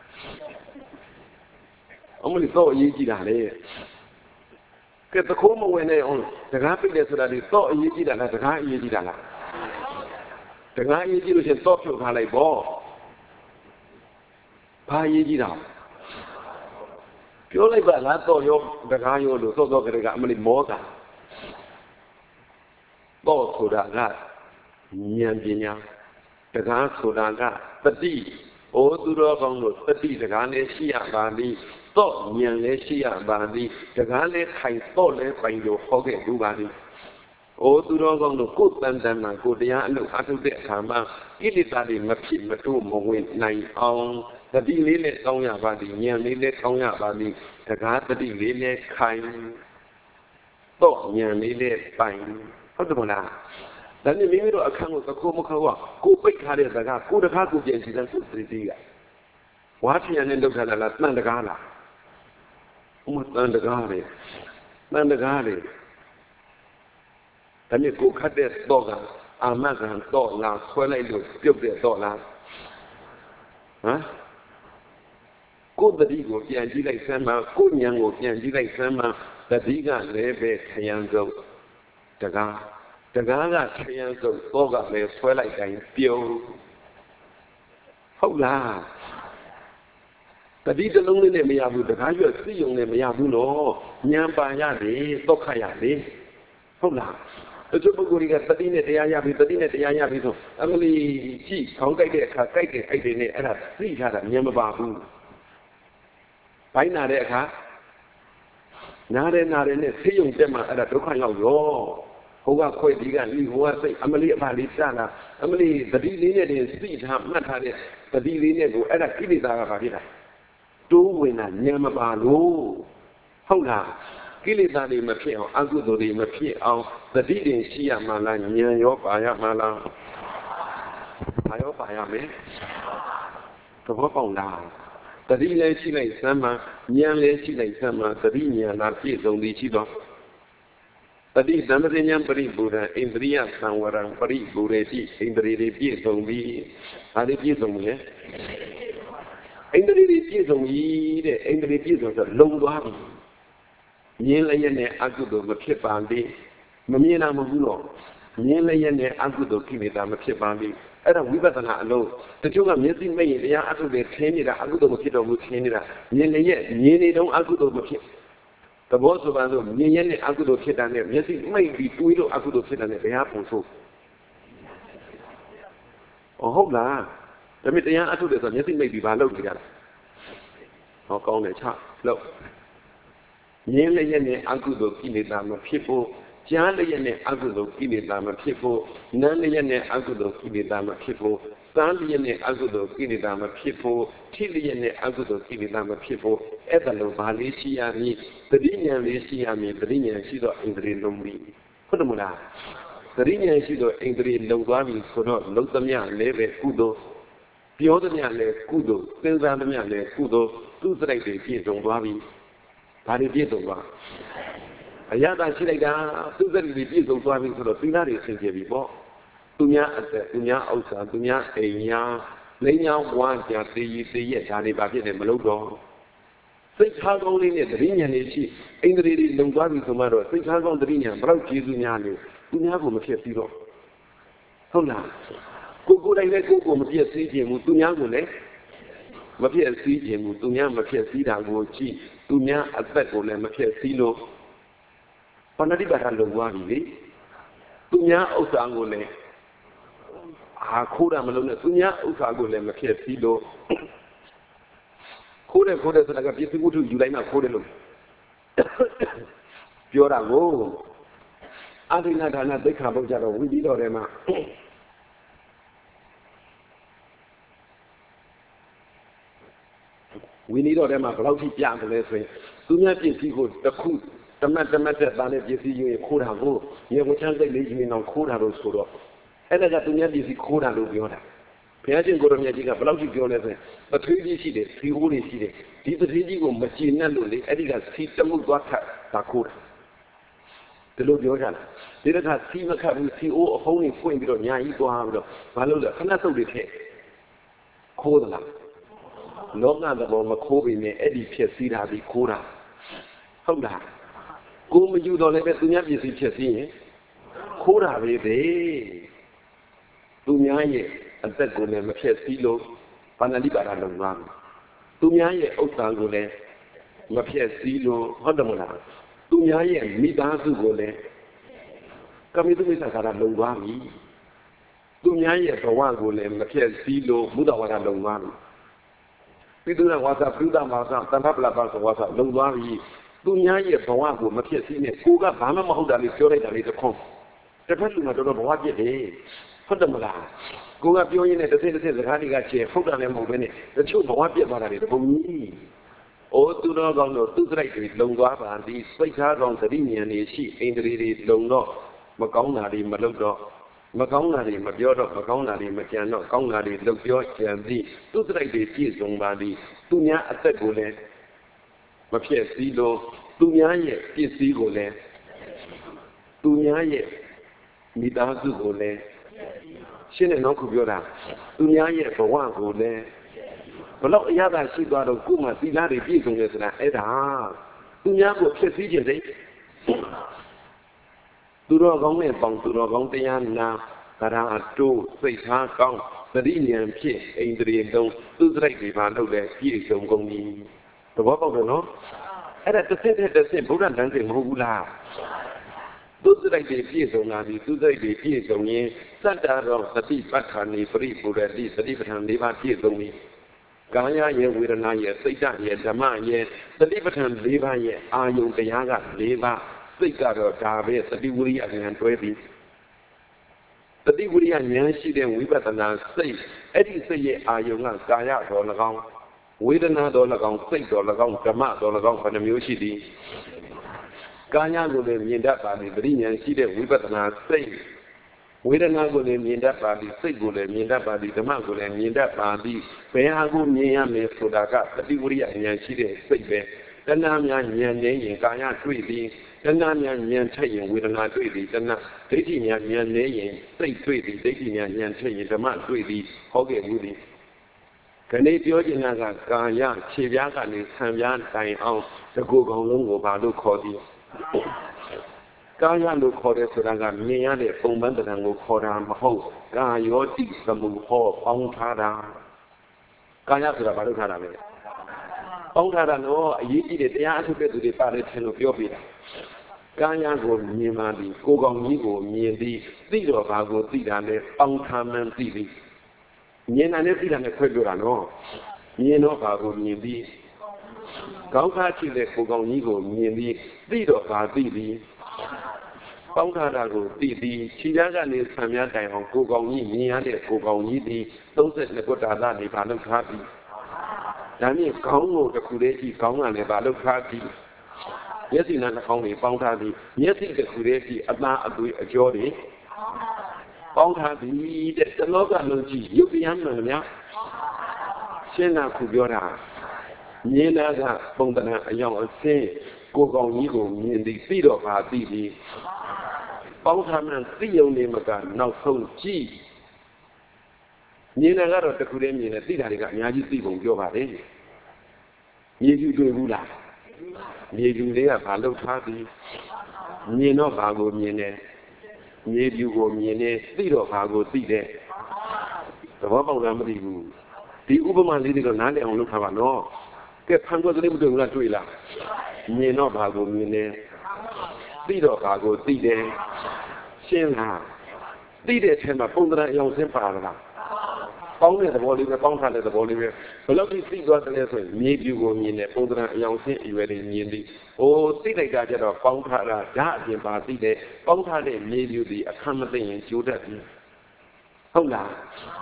အမလို့တော့အရေးကြီးတာလေကဲတခိုးမဝင်နဲ့အောင်တကားပိတ်တယ်ဆိုတာဒီတော့အရေးကြီးတာလားတကားအရေးကြီးတာလားတကားအရေးကြီးလို့ရှင်တော့ဖြုတ်ထားလိုက်ပေါ့ဘာရေးကြီးတာပြောလိုက်ပါလားတော့ရောတကားရောလို့သောသောကလေးကအမလေးမောတာတော့ဆိုတာကဉာဏ်ပညာတကားဆိုတာကတတိဩသူတော်ကောင်းတို့တတိတကားလည်းရှိရပါသည်တော့ဉာဏ်လည်းရှိရပါသည်တကားလည်းခိုင်တော့လည်းပိုင်လို့ဟောခဲ့ဘူးပါသည်ဩသူတော်ကောင်းတို့ကိုယ်တန်တန်မှာကိုတရားအလုပ်အထုတ်တဲ့အခါမှာကိလေသာတွေမဖြစ်မတိုးမဝင်နိုင်အောင်တတိလေးနဲ့တောင်းရပါသည်ဉာဏ်လေးနဲ့တောင်းရပါသည်တကားတတိလေးနဲ့ခိုင်တော့ဉာဏ်လေးနဲ့ပိုင်ဟုတ်တယ်မလားဒါနဲ့မိမိတို့အခန်းကိုသခိုးမခေါ်ကိုပိတ်ထားတဲ့စကားကိုတကားကိုပြင်စီတဲ့သူသတိကဝါထရနဲ့လောက်ထားတာလားတန်တကားလားဥမတန်တကားလေတန်တကားလေဒါနဲ့ကိုခတ်တဲ့တော့ကအာမခံတော့လားဆွဲလိုက်လို့ပြုတ်တဲ့တော့လားဟမ်ကိုယ်တတိကိုပြန်ကြည့်လိုက်စမ်းပါကိုဉာဏ်ကိုပြန်ကြည့်လိုက်စမ်းပါတတိကလည်းပဲခရမ်းဆုံးတကားကခရမ်းဆုံးတော့ကလည်းဆွဲလိုက်တိုင်းပြုံးဟုတ်လားတတိတလုံးလေးနဲ့မရဘူးတကားရွက်သိုံနဲ့မရဘူးနော်ဉာဏ်ပါရတယ်တော့ခတ်ရတယ်ဟုတ်လားတချို့ပုဂ္ဂိုလ်တွေကတတိနဲ့တရားရပြီဆိုအမလီကြည့်ခေါင်းကြိုက်တဲ့အခါကြိုက်တဲ့အိတ်တွေနဲ့အဲ့ဒါသိထားတာဉာဏ်မပါဘူးဘိုင်းနာတဲ့အခါနားတယ်နဲ့သိုံတက်မှအဲ့ဒါဒုက္ခရောက်ရောဟိုကခွေဒီကလိဟိုကစိတ်အမလီအဖလေးစတာအမလီတတိလေးနဲ့တင်သိထားမှတ်ထားတဲ့တတိလေးနဲ့ကိုအဲ့ဒါကိလေသာကဘာဖြစ်တာတိုးဝင်တာဉာဏ်မပါလို့ဟုတ်လားကိလေသာတွေမဖြစ်အောင်အကုသိုလ်တွေမဖြစ်အောင်သတိတွေရှိရမှလားဉာဏ်ရောပါရမှလားဘာရောပါရမယ်သဘောပေါက်လားတတိလည်းရှိလိုက်စမ်းမှဉာဏ်လည်းရှိလိုက်စမ်းမှသတိဉာဏ်လားပြည့်စုံသည်ရှိတော့တတိသမ္ပဇဉ္ဇပရိပူရံဣန္ဒြိယသံဝရံပရိပူရေတိဣန္ဒြေတွေပြည့်စုံပြီဒါတွေပြည့်စုံပြီဣန္ဒြေတွေပြည့်စုံပြီတဲ့ဣန္ဒြေပြည့်စုံဆိုလုံသွားပြီမြင်လည်းနဲ့အကုသိုလ်မဖြစ်ပါလေမမြင်တာမဟုတ်ဘူးတော့မြင်လည်းနဲ့အကုသိုလ်ကိလေသာမဖြစ်ပါလေအဲ့ဒါဝိပဿနာအလုံးတချို့ကမျက်စိမိတ်ရင်တရားအထုတွေထင်းနေတာအကုသိုလ်မဖြစ်တော့ဘူးထင်းနေတာမြင်လည်းမြင်နေတော့အကုသိုလ်မဖြစ်သဘောဆိုပါစို့မြင်ရဲ့နဲ့အကုသိုလ်ဖြစ်တာနဲ့မျက်စိမိတ်ပြီးတွေးလို့အကုသိုလ်ဖြစ်တာနဲ့ဘယ်ဟာပုံဆိုဟုတ်လားဒါပေမဲ့တရားအထုတွေဆိုမျက်စိမိတ်ပြီးဘာလုပ်ကြရလဲဟောကောင်းတယ်ချလို့မြင်လည်းရဲ့နဲ့အကုသိုလ်ကိလေသာမဖြစ်ဖို့ကြားလည်းရဲ့နဲ့အကုသိုလ်ကိလေသာမဖြစ်ဖို့နားလည်းရဲ့နဲ့အကုသိုလ်ကိလေသာမဖြစ်ဖို့သားလည်းရဲ့နဲ့အကုသိုလ်ကိလေသာမဖြစ်ဖို့ထိလည်းရဲ့နဲ့အကုသိုလ်ကိလေသာမဖြစ်ဖို့အဲ့ဒါလိုဘာလေးရှိရမည်တတိဉာဏ်လေးရှိရမည်တတိဉာဏ်ရှိတော့ဣန္ဒြေလုံးပြီဟုတ်တယ်မလားတတိဉာဏ်ရှိတော့ဣန္ဒြေလုံးသွားပြီဆိုတော့လုံးသမျှလည်းပဲကုသိုလ်ပြောသမျှလည်းကုသိုလ်စဉ်းစားသမျှလည်းကုသိုလ်သူ့စရိုက်တွေပြည့်စုံသွားပြီဘာတွေပြည့်စုံသွားအရသာရှိလိုက်တာသူ့စရိုက်တွေပြည့်စုံသွားပြီဆိုတော့သီလတွေဆင်ကြပြီပေါ့သူများအသက်သူများဥစ္စာသူများအိမ်ညာလိညာဝါကြသေရသေရဒါတွေဘာဖြစ်တယ်မလုပ်တော့စိတ်ထားကောင်းလေးနဲ့တတိညာလေးရှိဣန္ဒြေတွေလုံသွားပြီဆိုမှတော့စိတ်ထားကောင်းတတိညာဘယ်တော့ကျေးဇူးများလဲသူများကိုမဖြစ်ပြီးတော့ဟုတ်လားကိုယ်တိုင်လည်းကိုယ်ကိုမပြည့်စည်ခြင်းဘူးသူများကိုလည်းမပြည့်စည်ခြင်းဘူးသူများမပြည့်စည်တာကိုကြည့်သူများအသက်ကိုလည်းမပြည့်စည်လို့ဘာဏတိပါဒလုံသွားပြီလေသူများဥစ္စာကိုလည်းခိုးတာမလုပ်နဲ့သူများဥစ္စာကိုလည်းမပြည့်စည်လို့ခိုးတယ်ဆိုတာကပြည့်စည်ဝတ္ထုယူလိုက်မှခိုးတယ်လို့ပြောတာကိုအာဒိနာဒါနသိက္ခာပုဒ်ကြတော့ဝိသီတော်ထဲမှာဝိနည်းတော်ထဲမှာဘယ်လောက်ထိပြမလဲဆိုရင်သူများပြည့်စည်ကိုတစ်ခုတမတ်တဲ့သားနဲ့ပြည့်စည်ယူရင်ခိုးတာကိုရေဝချမ်းစိတ်လေးယူရင်တော့ခိုးတာလို့ဆိုတော့အဲ့ဒါကသူများပြည့်စည်ခိုးတာလို့ပြောတာဘုရားရှင်ကိုရမြတ်ကြီးကဘယ်လောက်ထိပြောလဲဆိုရင်ပထဝီကြီးရှိတယ်စီအိုးတွေရှိတယ်ဒီပထဝီကြီးကိုမကျင်နဲ့လို့လေအဲ့ဒီကစီတမှုသွားခတ်တာခိုးတာဒီလိုပြောကြလားဒီတစ်ခါစီမခတ်ဘူးစီအိုးအဖုံးကြီးဖွင့်ပြီးတော့ညာကြီးသွားပြီးတော့ဘာလို့လဲခဏစုပ်တွေထည့်ခိုးသလားလောကသဘောမခိုးပြီနဲ့အဲ့ဒီဖြစ်စည်းတာပြီးခိုးတာဟုတ်လားကိုမယူတော့လည်းပဲသူများပစ္စည်းဖြစ်စည်းရင်ခိုးတာပဲသူများရဲ့အသက်ကိုလည်းမဖြစ်စည်းလို့ဘာဏတိပါဒလုံသွားပြီသူများရဲ့ဥစ္စာကိုလည်းမဖြစ်စည်းလို့ဟုတ်တယ်မလားသူများရဲ့မိသားစုကိုလည်းကမိတုမိစ္ဆာကာရလုံသွားပြီသူများရဲ့ဘဝကိုလည်းမဖြစ်စည်းလို့မုဒ္ဒဝါဒလုံသွားပြီပိတုရဝါစာပြုဒ္ဓမာစာတဏ္ဍပလပါဆိုဝါစာလုံသွားပြီသူများရဲ့ဘဝကိုမဖြစ်စည်းနဲ့ကိုကဘာမှမဟုတ်တာလေးပြောလိုက်တာလေးတစ်ခုတစ်ဖက်လူကတော်တော်ဘဝပြစ်တယ်ဟုတ်တယ်မလားကိုကပြောရင်းနဲ့တစ်စိစကားတွေကချေဟုတ်တာလည်းမဟုတ်ဘဲနဲ့တချို့ဘဝပြစ်သွားတာတွေပုံကြီး ô tu đó con đồ tu cái này lồng quá bạn đi xây khá con sẽ đi nhà này xí anh đi lồng đó mà con nào đi mà lồng đó mà con nào đi mà bió đó mà con nào đi mà chén đó con nào đi lồng bió chén đi tu cái này chỉ dùng bạn đi tu nhá ở đây cô lên mà phía xí đồ tu nhá ye phía xí cô lên tu nhá ye mi ta su cô lên xin này nó cũng bió ra tu nhá ye bảo hoa cô lên mà lúc ấy ta suy đoán được cũng mà tí lá để biết dùng cái này ấy đó tu nhá của phía xí gì đấy tu đó con này bằng tu đó con tây an na cả ra tu xây thang con tự nhiên phía anh tự nhiên đông tu cái này mà đâu đấy phía trong công ty tôi bảo bao giờ nó ấy là tự nhiên bố đàn đang tìm hú la tu cái này phía trong là đi tu cái này phía trong như sát đà rồi sát đi bắt hành đi free bồ đề đi sát đi bắt hành đi bắt phía trong đi Kaya ye Vedana ye Sita ye Dhamma ye Satipatthana 4 ပါးရဲ့အာယုံတရားက4ပါးစိတ်ကတော့ဒါပဲသတိဝိရိယဉာဏ်တွဲပြီးသတိဝိရိယဉာဏ်ရှိတဲ့ဝိပဿနာစိတ်အဲ့ဒီစိတ်ရဲ့အာယုံကကာယတော်၎င်းဝေဒနာတော်၎င်းစိတ်တော်၎င်းဓမ္မတော်၎င်းဘယ်နှမျိုးရှိသည်ကာယကိုလည်းမြင်တတ်ပါလေသတိဉာဏ်ရှိတဲ့ဝိပဿနာစိတ်ဝေဒနာကိုလည်းမြင်တတ်ပါသည်စိတ်ကိုလည်းမြင်တတ်ပါသည်ဓမ္မကိုလည်းမြင်တတ်ပါသည်ဘယ်ဟာကိုမြင်ရမယ်ဆိုတာကသတိဝိရိယဉာဏ်ရှိတဲ့စိတ်ပဲတဏှာများဉာဏ်နဲ့ရင်ကာယတွေ့သည်တဏှာများဉာဏ်ထက်ရင်ဝေဒနာတွေ့သည်တဏှာဒိဋ္ဌိများဉာဏ်နဲ့ရင်စိတ်တွေ့သည်ဒိဋ္ဌိများဉာဏ်ထက်ရင်ဓမ္မတွေ့သည်ဟောခဲ့မှုသည်ခဏပြောချင်တာကကာယခြေပြားကနေဆံပြားတိုင်အောင်တကူကောင်လုံးကိုဘာလို့ခေါ်သည်ကာယလို့ခေါ်တယ်ဆိုတာကမြင်ရတဲ့ပုံမှန်တဏ္ဍာကိုခေါ်တာမဟုတ်ကာယောတိသမုဟောပေါင်းထားတာကာယဆိုတာဘာလို့ထားတာလဲပေါင်းထားတာတော့အရေးကြီးတဲ့တရားအထုတ်တဲ့သူတွေပါတယ်ထင်လို့ပြောပြတာကာယကိုမြင်မှဒီကိုယ်ကောင်ကြီးကိုမြင်ပြီးသိတော့ဘာကိုသိတာလဲပေါင်းထားမှန်းသိပြီးမြင်တာနဲ့သိတာနဲ့ခွဲပြောတာနော်မြင်တော့ဘာကိုမြင်ပြီးကောင်းခါရှိတဲ့ကိုယ်ကောင်ကြီးကိုမြင်ပြီးသိတော့ဘာသိပြီးပေါင်းထားတာကိုသိပြီးခြေပြားကနေဆံပြားတိုင်အောင်ကိုယ်ကောင်ကြီးမြင်ရတဲ့ကိုယ်ကောင်ကြီးဒီ32ခုတာသားနေဘာလို့ထားပြီးဒါမြင်ခေါင်းကိုတစ်ခုလေးကြည့်ခေါင်းကလည်းဘာလို့ထားပြီးမျက်စိနဲ့နှာခေါင်းတွေပေါင်းထားပြီးမျက်စိတစ်ခုလေးကြည့်အသားအသွေးအကြောတွေပေါင်းထားပြီးတဲ့တလောကလုံးကြည့်ရုပ်တရားမှန်များရှင်းတာခုပြောတာမြင်တာကပုံသဏ္ဍာန်အယောင်အဆင်းကိုယ်ကောင်ကြီးကိုမြင်ပြီးသိတော့ပါသိပြီးပေါင်းထားမှန်သိုံနေမှာကနောက်ဆုံးကြည့်မြင်တာကတော့တခုတည်းမြင်တယ်သိတာတွေကအများကြီးသိပုံပြောပါလေမြေဖြူတွေ့ဘူးလားမြေဖြူလေးကဘာလို့ထားပြီးမြင်တော့ဘာကိုမြင်တယ်မြေဖြူကိုမြင်တယ်သိတော့ဘာကိုသိတယ်သဘောပေါက်လားမသိဘူးဒီဥပမာလေးတွေတော့နားလည်အောင်လုပ်ထားပါနော်ကဲဖန်ခွက်ကလေးမတွေ့ဘူးလားတွေ့လားမြင်တော့ဘာကိုမြင်တယ်သိတော့ဘာကိုသိတယ်ရှင်းလားသိတဲ့အချိန်မှာပုံသဏ္ဍာန်အယောင်ဆင်းပါလားပေါင်းတဲ့သဘောလေးပဲပေါင်းထားတဲ့သဘောလေးပဲဘယ်လောက်ထိသိသွားတယ်လဲဆိုရင်မြေပြူကိုမြင်တယ်ပုံသဏ္ဍာန်အယောင်ဆင်းအရွယ်လေးမြင်သည်ဟိုသိလိုက်တာကျတော့ပေါင်းထားတာဓာတ်အပြင်ပါသိတယ်ပေါင်းထားတဲ့မြေပြူဒီအခမ်းမသိရင်ကျိုးတတ်ပြီဟုတ်လား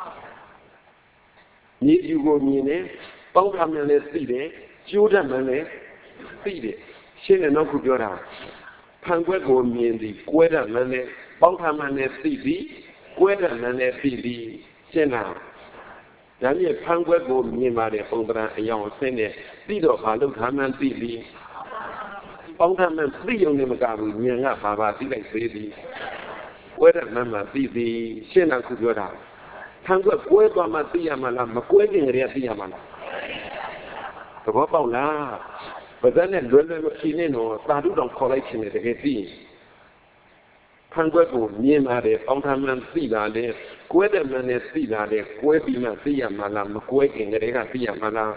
မြေပြူကိုမြင်တယ်ပေါင်းထားမှလည်းသိတယ်ကျိုးတတ်မှလည်းသိတယ်ရှင်းတယ်နောက်ခုပြောတာဖန်ခွက်ကိုမြင်သည်ကွဲတတ်မှလည်းပေါင်းထားမှလည်းသိပြီးကွဲတတ်မှလည်းသိပြီးရှင်းလားဒါမြင်ဖန်ခွက်ကိုမြင်ပါတယ်ပုံသဏ္ဍာန်အယောင်အဆင်းနဲ့သိတော့ဘာလို့ထားမှန်းသိပြီးပေါင်းထားမှန်းသိုံနဲ့မကဘူးဉာဏ်ကဘာသိလိုက်သေးသည်ကွဲတတ်မှန်းသိသည်ရှင်းလားခုပြောတာဖန်ခွက်ကွဲသွားမှသိရမှာလားမကွဲခင်ကတည်းကသိရမှာလားသဘောပေါက်လားဗဇက်နဲ့လွယ်လွယ်မဖြစ်နေတော့သာဓုတော်ခေါ်လိုက်ခြင်းနဲ့တကယ်သိဖန်ခွက်ကိုမြင်ပါတယ်ပေါင်းထားမှန်းသိတာလေကွဲတယ်မှန်းနဲ့သိတာလေကွဲပြီးမှသိရမှာလားမကွဲခင်ကတည်းကသိရမှာလား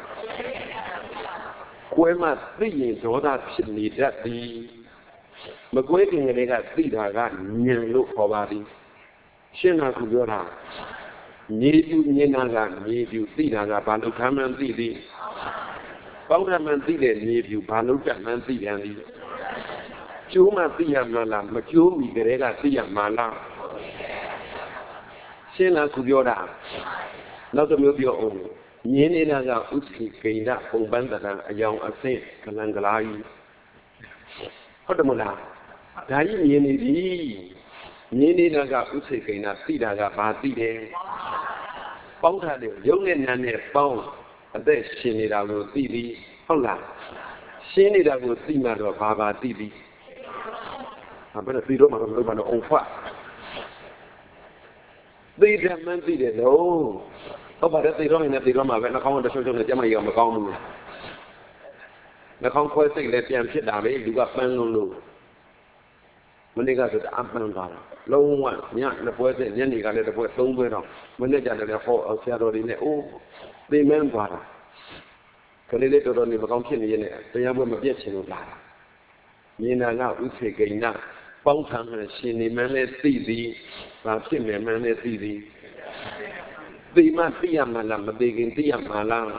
ကွဲမှသိရင်ဒေါသဖြစ်နေတတ်သည်မကွဲခင်ကတည်းကသိတာကဉာဏ်လို့ခေါ်ပါသည်ရှင်းတာကပြောတာမြေပြူမြင်တာကမြေပြူသိတာကဘာလို့ခံမှန်းသိသည်ပေါင်းထားမှန်းသိတဲ့မြေပြူဘာလို့တတ်မှန်းသိပြန်သည်ကျိုးမှသိရမှာလားမကျိုးမီကလေးကသိရမှာလားရှင်းလားခုပြောတာနောက်တစ်မျိုးပြောအောင် Yeninaga Uski Kaina, Obandana, a young Saint Kalangalai. Hodamula. Dai Yeni Yeninaga Uski Kaina, Sidaga Bati. Pound had a young and a pound. A day Shinida will see Hola. Shinida will see Mother Baba Tibi. I better see Roma on fire. They demand it, no. Oh, but they don't have the Roma when I come on the social media of the common. The conquest let them sit down, you got Panulu. When they got to the Ampan, long one, young, the poet, and then you got the poet, don't wait on. When they got the whole of shadow in the oh, they meant water. Can they let it on the mountain in it? They have a objection of that. Yena now, we take a nap. Bong Tang and Shinny Manlet Didi, Tim Manlet Didi. The Matia Malam, the big India Malam.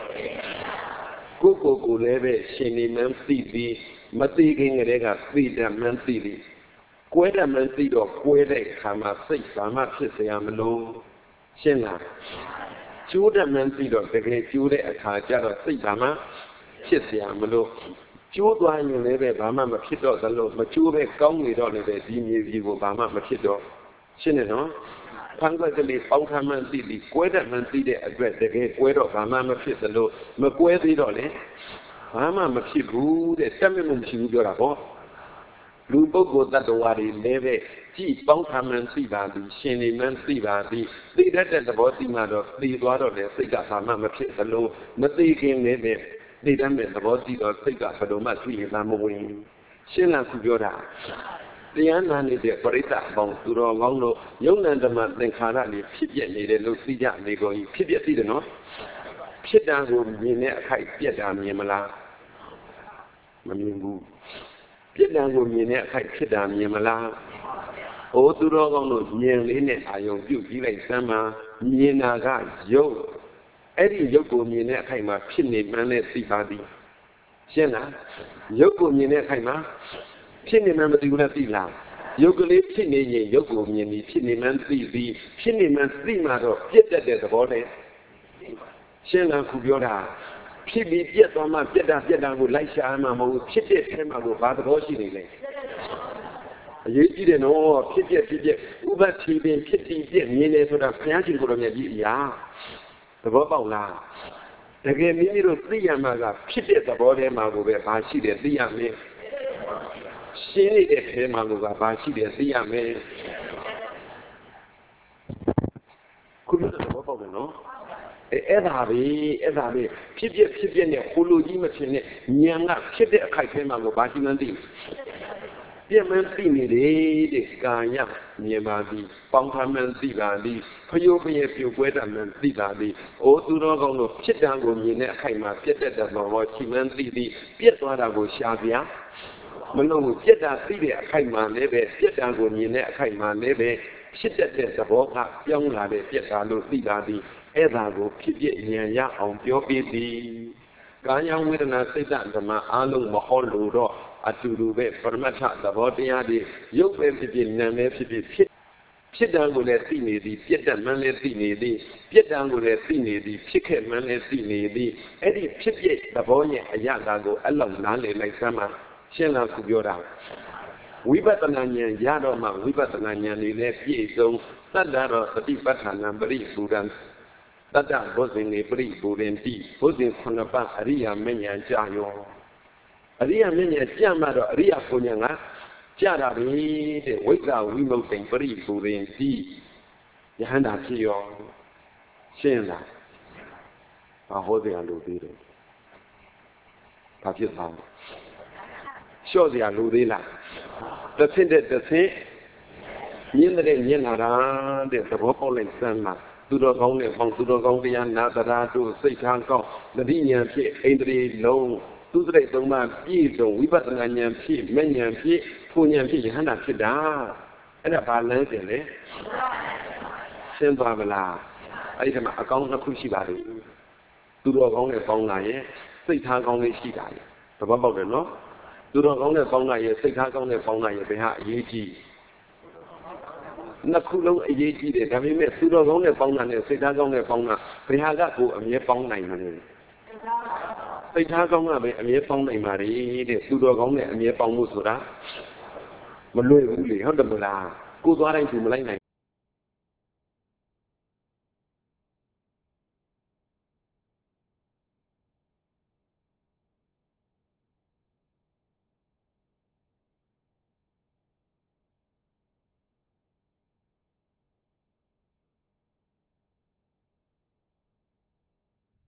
Coco Guleve, Shinny Man Didi, Matiging Rega, Frida Man Didi. Queta Man Didi or Quete, Kama Six, Sama Sisiamalo, Shena. Judah Man Didi or the great Judah, a Kaja, Sitama, Sisiamalo. Chú đoan như thế về bà mà biết đó là lúc mà chú về công người đó là về đi nhiều gì của bà mà biết đó, xin này nó, thằng cái gì ông tham ăn gì đi quay được ăn gì để về cái quay đó bà mà biết là lúc mà quay gì đó đấy, bà mà biết đủ để chăm em mình chịu được là bao, lúc bố cô ta đồ ăn đi về chỉ ông tham ăn gì bà đi, xin này ăn gì bà đi, đi đó là bao gì mà đó, đi đó để tất cả bà mà biết là lúc mà đi cái này về đi đến bên đó thì đó tất cả phải đối mặt với làm một mình xin làm sự việc đó thì anh nói như thế phải trả bằng từ đó ngon lắm những người mà đến khá là đi phết dễ này để lúc đi ra này coi phết dễ gì đó nó phết đang gồm như này khai phết đang như mà là mà mình bu phết đang gồm như này khai phết đang như mà là ô từ đó ngon lắm nhiều cái này ai dùng biểu chỉ vậy sao mà như nào cả dấuအဲ့ဒီရုပ်ကိုမြင်တဲ့အခိုက်မှာဖြစ်နေမှန်းနဲ့သိပါသည်ရှင်းလားရုပ်ကိုမြင်တဲ့အခိုက်မှာဖြစ်နေမှန်းမသိဘူးလားသိလားရုပ်ကလေးဖြစ်နေရင်ရုပ်ကိုမြင်ပြီးဖြစ်နေမှန်းသိပြီးဖြစ်နေမှန်းသိမှတော့ပြတ်တတ်တဲ့သဘောနဲ့ရှင်းလားခုပြောတာဖြစ်ပြီးပြတ်သွားမှပြတ်တာကိုလိုက်ရှာမှမဟုတ်ဘူးဖြစ်တဲ့ထဲမှာကိုဘာသဘောရှိနေလဲအရေးကြီးတယ်နော်ဖြစ်ပြဥပ္ပတိပင်ဖြစ်ပြီးပြည့်မြင်နေဆိုတာဘုရားရှင်ကိုယ်တော်မြတ်ကြီးအရာသဘောပေါက်လားတကယ်မိမိတို့သိရမှာကဖြစ်တဲ့သဘောထဲမှာကိုပဲဘာရှိတယ်သိရမယ်ရှင်းနေတဲ့ထဲမှာကိုကဘာရှိတယ်သိရမယ်ခုလိုသဘောပေါက်တယ်နော်အဲ့ဒါပဲဖြစ်နဲ့ဟိုလိုကြီးမဖြစ်နဲ့ဉာဏ်ကဖြစ်တဲ့အခိုက်ထဲမှာကိုဘာရှိမှန်းသိပြည့်မှန်းသိနေတယ်တဲ့ကာယမြင်ပါသည်ပေါင်းထားမှန်းသိပါသည်ဖျိုးဖျဲပြိုကွဲတာမှန်းသိပါသည်အိုသူတော်ကောင်းတို့ဖြစ်တာကိုမြင်တဲ့အခိုက်မှာပြတ်တတ်တဲ့ဘောရှိမှန်းသိသည်ပြတ်သွားတာကိုရှာပြမလို့ပြတ်တာသိတဲ့အခိုက်မှာလည်းပဲပြတ်တာကိုမြင်တဲ့အခိုက်မှာလည်းပဲဖြစ်တတ်တဲ့သဘောကပြောင်းလာတဲ့ပြတ်တာလို့သိပါသည်အဲ့ဒါကိုဖြစ်ဉာဏ်ရအောင်ပြောပြသည်ကာယဝေဒနာစိတ်ဓမ္မအားလုံးမဟောလို့တော့အတူတူပဲပရမတ္ထသဘောတရားတွေရုပ်ပဲဖြစ်နာမ်ပဲဖြစ်ဖြစ်တံကိုလည်းသိနေသည်ပြတ်တတ်မှန်းလည်းသိနေသည်ပြတ်တံကိုလည်းသိနေသည်ဖြစ်ခဲ့မှန်းလည်းသိနေသည်အဲ့ဒီဖြစ်ပြသဘောရဲ့အရာကိုအဲ့လောက်နားလည်လိုက်စမ်းပါရှင်းလားခုပြောတာဝိပဿနာဉာဏ်ရတော့မှဝိပဿနာဉာဏ်လေးလည်းပြည့်စုံသတ္တရောသတိပဋ္ဌာန်ပရိပူရံတတ္တဘုဇင်နေပရိပူရင်တိဘုဇင်9ပါးအရိယာမဉ္ဇဉ်ကြာရောအရိယာမဉ္ဇဉ်ကြမှတော့အရိယာကိုဉာဏ်ကကြတာပဲတဲ့ဝိဇ္ဇဝိမုတ်တိပရိပူရင်တိယဟန္တာဖြစ်ရောရှင်းလားဘာဟောစရာလိုသေးတယ်ဘာဖြစ်သွားလဲလျှော့စရာလိုသေးလားတစ်ဆင့်မြင်လာတာတဲ့သဘောပေါက်လိုက်စမ်းမှာသူတော်ကောင်းနဲ့ပေါင်းသူတော်ကောင်းတရားနာတရာတို့စိတ်ထားကောင်းသတိဉာဏ်ဖြင့်အိန္ဒြေလုံးသူစိတ်သုံးပါးပြည့်စုံဝိပဿနာဉာဏ်ဖြင့်မဉာဏ်ဖြင့်ဖူဉာဏ်ဖြင့်ယဟန္တာဖြစ်တာအဲ့ဒါဘာလမ်းစဉ်လဲရှင်းသွားမလားအဲ့ဒီမှာအကောင်းနှစ်ခုရှိပါတယ်သူတော်ကောင်းနဲ့ပေါင်းလာရဲ့စိတ်ထားကောင်းလေးရှိတာရဲ့သဘောပေါက်တယ်နော်သူတော်ကောင်းနဲ့ပေါင်းလာရဲ့စိတ်ထားကောင်းနဲ့ပေါင်းလာရဲ့ဘယ်ဟာအရေးကြီးနှစ်ခုလုံးအရေးကြီးတယ်ဒါပေမဲ့သူတော်ကောင်းနဲ့ပေါင်းတာနဲ့စိတ်ထားကောင်းနဲ့ပေါင်းတာဘယ်ဟာကကိုအမြဲပေါင်းနိုင်မလဲစိတ်ထားကောင်းကပဲအမြဲပေါင်းနိုင်ပါလေတဲ့သူတော်ကောင်းနဲ့အမြဲပေါင်းဖို့ဆိုတာမလွယ်ဘူးလေဟုတ်တယ်မလားကိုသွားတိုင်းသူမလိုက်နိုင်